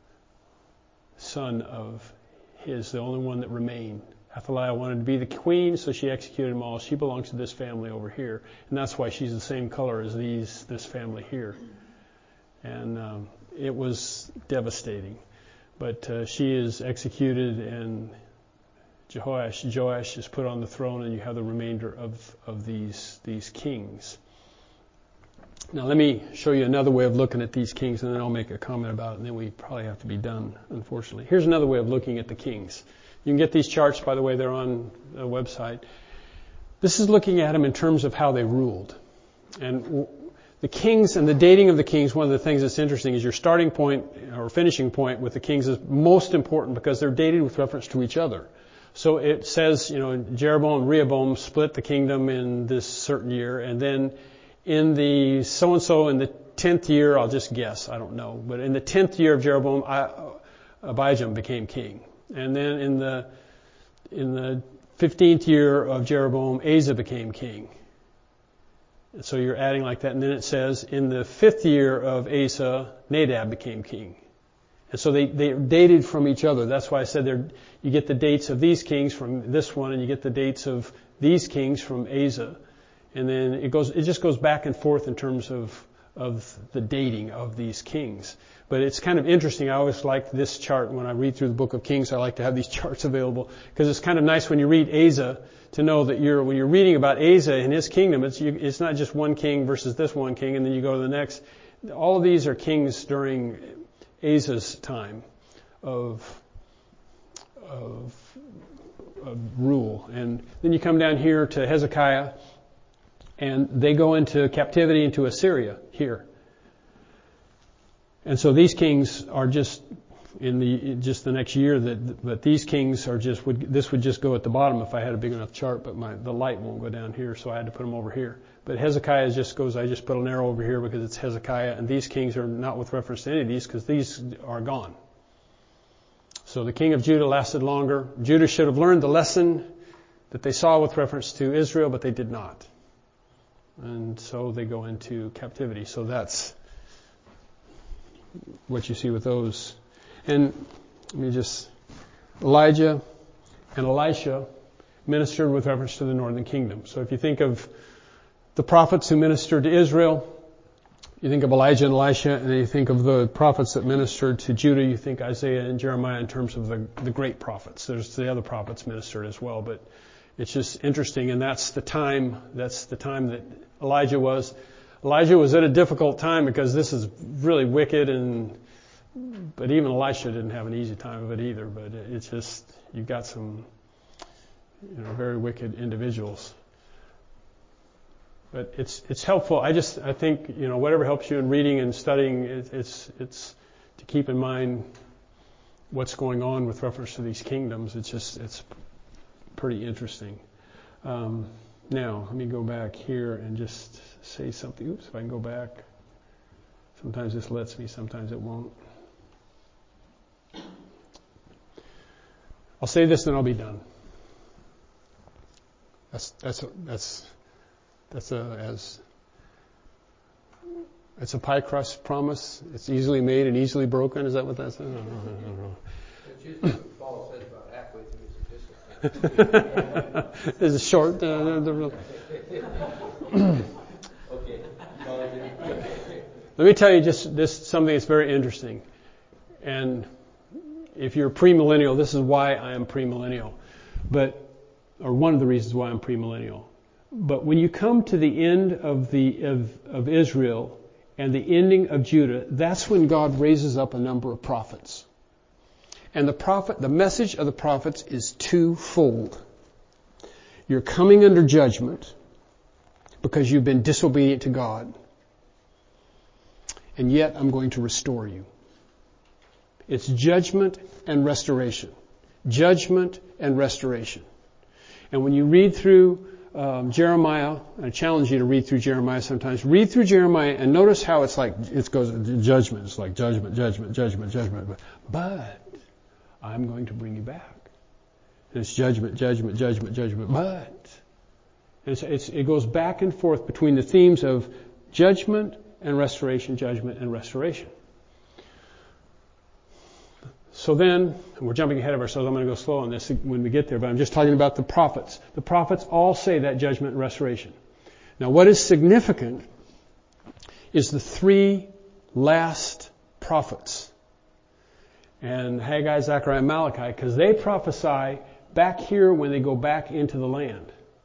son of his, the only one that remained. Athaliah wanted to be the queen, so she executed them all. She belongs to this family over here, and that's why she's the same color as these this family here. And um, it was devastating. But uh, she is executed, and Jehoash, Joash is put on the throne, and you have the remainder of, of these these kings. Now let me show you another way of looking at these kings, and then I'll make a comment about it, and then we probably have to be done, unfortunately. Here's another way of looking at the kings. You can get these charts, by the way, they're on the website. This is looking at them in terms of how they ruled. And the kings and the dating of the kings, one of the things that's interesting is your starting point or finishing point with the kings is most important because they're dated with reference to each other. So it says, you know, Jeroboam and Rehoboam split the kingdom in this certain year, and then in the so-and-so in the tenth year, I'll just guess, I don't know, but in the tenth year of Jeroboam, Abijam became king. And then in the in the fifteenth year of Jeroboam, Asa became king. And so you're adding like that. And then it says, in the fifth year of Asa, Nadab became king. And so they, they dated from each other. That's why I said there, you get the dates of these kings from this one, and you get the dates of these kings from Asa. And then it goes, it just goes back and forth in terms of, of the dating of these kings. But it's kind of interesting. I always like this chart when I read through the book of Kings. I like to have these charts available because it's kind of nice when you read Asa to know that you're, when you're reading about Asa and his kingdom, it's, you, it's not just one king versus this one king and then you go to the next. All of these are kings during Asa's time of, of, of rule. And then you come down here to Hezekiah, and they go into captivity into Assyria here. And so these kings are just in the just the next year that but these kings are just would this would just go at the bottom if I had a big enough chart, but my the light won't go down here, so I had to put them over here. But Hezekiah just goes, I just put an arrow over here because it's Hezekiah, and these kings are not with reference to any of these because these are gone. So the king of Judah lasted longer. Judah should have learned the lesson that they saw with reference to Israel, but they did not. And so they go into captivity. So that's what you see with those. And let me just, Elijah and Elisha ministered with reference to the northern kingdom. So if you think of the prophets who ministered to Israel, you think of Elijah and Elisha, and then you think of the prophets that ministered to Judah, you think Isaiah and Jeremiah in terms of the, the great prophets. There's the other prophets ministered as well, but it's just interesting, and that's the time, that's the time that Elijah was. Elijah was at a difficult time because this is really wicked, and but even Elisha didn't have an easy time of it either. But it's just, you've got some, you know, very wicked individuals. But it's it's helpful. I just I think you know whatever helps you in reading and studying, it, it's it's to keep in mind what's going on with reference to these kingdoms. It's just it's pretty interesting. Um, now let me go back here and just say something. Oops, if I can go back. Sometimes this lets me, sometimes it won't. I'll say this, then I'll be done. That's that's that's. That's a, as, it's a pie crust promise. It's easily made and easily broken. Is that what that says? I don't know. I don't know. It's usually what Paul says about halfway through his epistle. There's a short. Uh, the real... Okay. Let me tell you just this something that's very interesting. And if you're premillennial, this is why I am premillennial. But, or one of the reasons why I'm premillennial. But when you come to the end of the of, of Israel and the ending of Judah, that's when God raises up a number of prophets. And the prophet, the message of the prophets is twofold. You're coming under judgment because you've been disobedient to God. And yet I'm going to restore you. It's judgment and restoration. Judgment and restoration. And when you read through Um, Jeremiah, I challenge you to read through Jeremiah sometimes. Read through Jeremiah and notice how it's like, it goes, judgment. It's like judgment, judgment, judgment, judgment. But, but I'm going to bring you back. And it's judgment, judgment, judgment, judgment. But and it's, it's, it goes back and forth between the themes of judgment and restoration, judgment and restoration. So then, we're jumping ahead of ourselves, I'm going to go slow on this when we get there, but I'm just talking about the prophets. The prophets all say that judgment and restoration. Now what is significant is the three last prophets. And Haggai, Zechariah, and Malachi, because they prophesy back here when they go back into the land.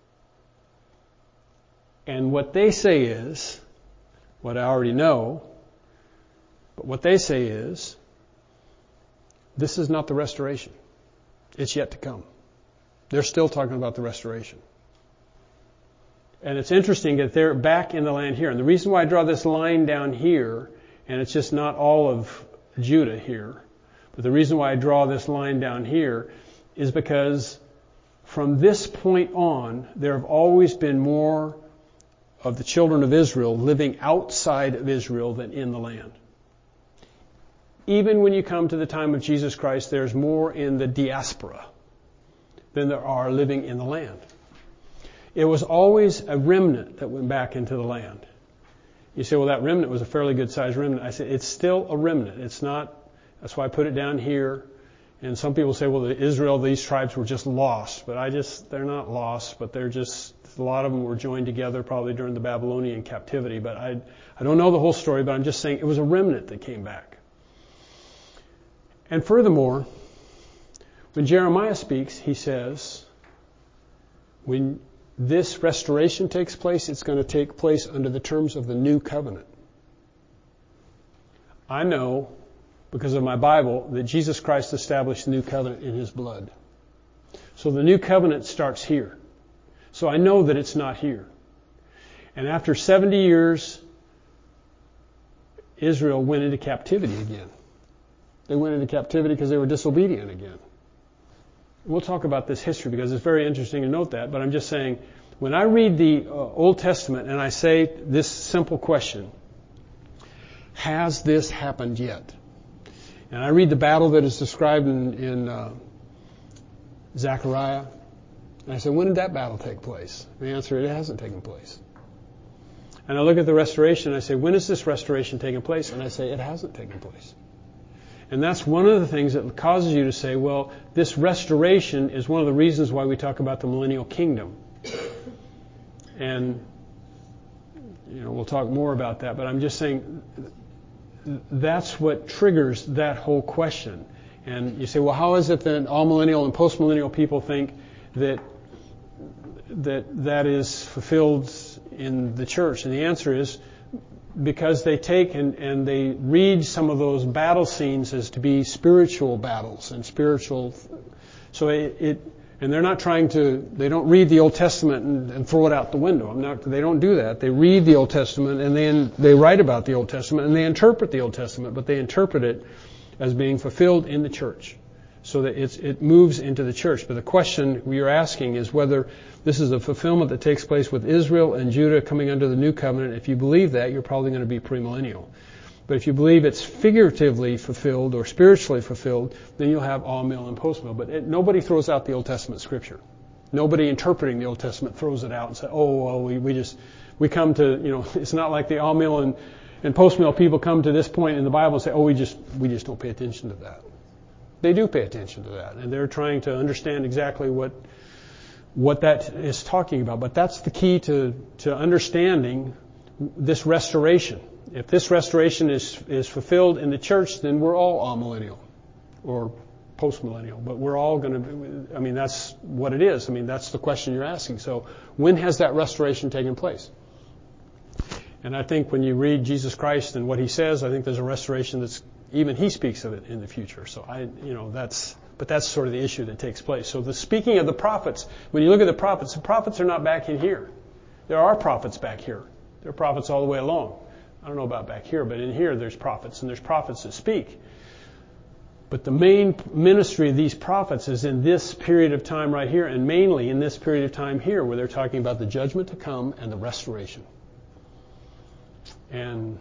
And what they say is, what I already know, but what they say is, this is not the restoration. It's yet to come. They're still talking about the restoration. And it's interesting that they're back in the land here. And the reason why I draw this line down here, and it's just not all of Judah here, but the reason why I draw this line down here is because from this point on, there have always been more of the children of Israel living outside of Israel than in the land. Even when you come to the time of Jesus Christ, there's more in the diaspora than there are living in the land. It was always a remnant that went back into the land. You say, well, that remnant was a fairly good sized remnant. I say, it's still a remnant. It's not, that's why I put it down here. And some people say, well, the Israel, these tribes were just lost. But I just, they're not lost, but they're just, a lot of them were joined together probably during the Babylonian captivity. But I, I don't know the whole story, but I'm just saying it was a remnant that came back. And furthermore, when Jeremiah speaks, he says, when this restoration takes place, it's going to take place under the terms of the new covenant. I know, because of my Bible, that Jesus Christ established the new covenant in his blood. So the new covenant starts here. So I know that it's not here. And after seventy years, Israel went into captivity again. They went into captivity because they were disobedient again. We'll talk about this history because it's very interesting to note that, but I'm just saying, when I read the uh, Old Testament and I say this simple question, has this happened yet? And I read the battle that is described in, in uh, Zechariah, and I say, when did that battle take place? The answer, it hasn't taken place. And I look at the restoration and I say, when is this restoration taking place? And I say, it hasn't taken place. And that's one of the things that causes you to say, well, this restoration is one of the reasons why we talk about the millennial kingdom. And, you know, we'll talk more about that, but I'm just saying that's what triggers that whole question. And you say, well, how is it that all millennial and post-millennial people think that that that is fulfilled in the church? And the answer is because they take and, and they read some of those battle scenes as to be spiritual battles and spiritual. So it, it and they're not trying to, they don't read the Old Testament and, and throw it out the window. I'm not, they don't do that. They read the Old Testament and then they write about the Old Testament and they interpret the Old Testament, but they interpret it as being fulfilled in the church. So that it's, it moves into the church. But the question you're asking is whether this is a fulfillment that takes place with Israel and Judah coming under the new covenant. If you believe that, you're probably going to be premillennial. But if you believe it's figuratively fulfilled or spiritually fulfilled, then you'll have all mill and post mill. But it, nobody throws out the Old Testament scripture. Nobody interpreting the Old Testament throws it out and says, oh, well, we, we just, we come to, you know, it's not like the all mill and, and post mill people come to this point in the Bible and say, oh, we just, we just don't pay attention to that. They do pay attention to that, and they're trying to understand exactly what what that is talking about. But that's the key to, to understanding this restoration. If this restoration is is fulfilled in the church, then we're all amillennial or post-millennial. But we're all going to be, I mean, that's what it is. I mean, that's the question you're asking. So when has that restoration taken place? And I think when you read Jesus Christ and what he says, I think there's a restoration that's even he speaks of it in the future. So I, you know, that's, but that's sort of the issue that takes place. So the speaking of the prophets, when you look at the prophets, the prophets are not back in here. There are prophets back here. There are prophets all the way along. I don't know about back here, but in here there's prophets, and there's prophets that speak. But the main ministry of these prophets is in this period of time right here, and mainly in this period of time here, where they're talking about the judgment to come and the restoration. And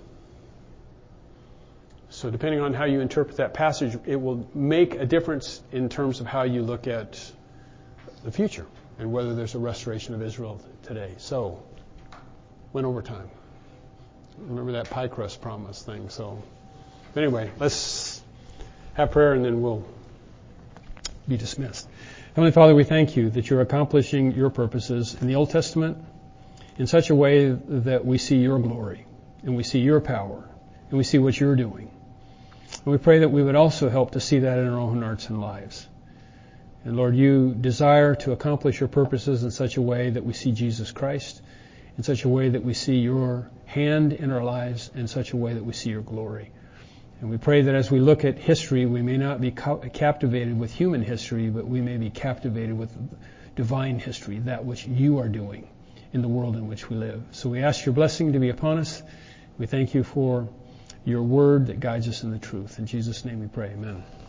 so depending on how you interpret that passage, it will make a difference in terms of how you look at the future and whether there's a restoration of Israel today. So, went over time. Remember that pie crust promise thing. So, anyway, let's have prayer and then we'll be dismissed. Heavenly Father, we thank you that you're accomplishing your purposes in the Old Testament in such a way that we see your glory and we see your power and we see what you're doing. And we pray that we would also help to see that in our own hearts and lives. And Lord, you desire to accomplish your purposes in such a way that we see Jesus Christ, in such a way that we see your hand in our lives, in such a way that we see your glory. And we pray that as we look at history, we may not be ca- captivated with human history, but we may be captivated with divine history, that which you are doing in the world in which we live. So we ask your blessing to be upon us. We thank you for your word that guides us in the truth. In Jesus' name we pray, amen.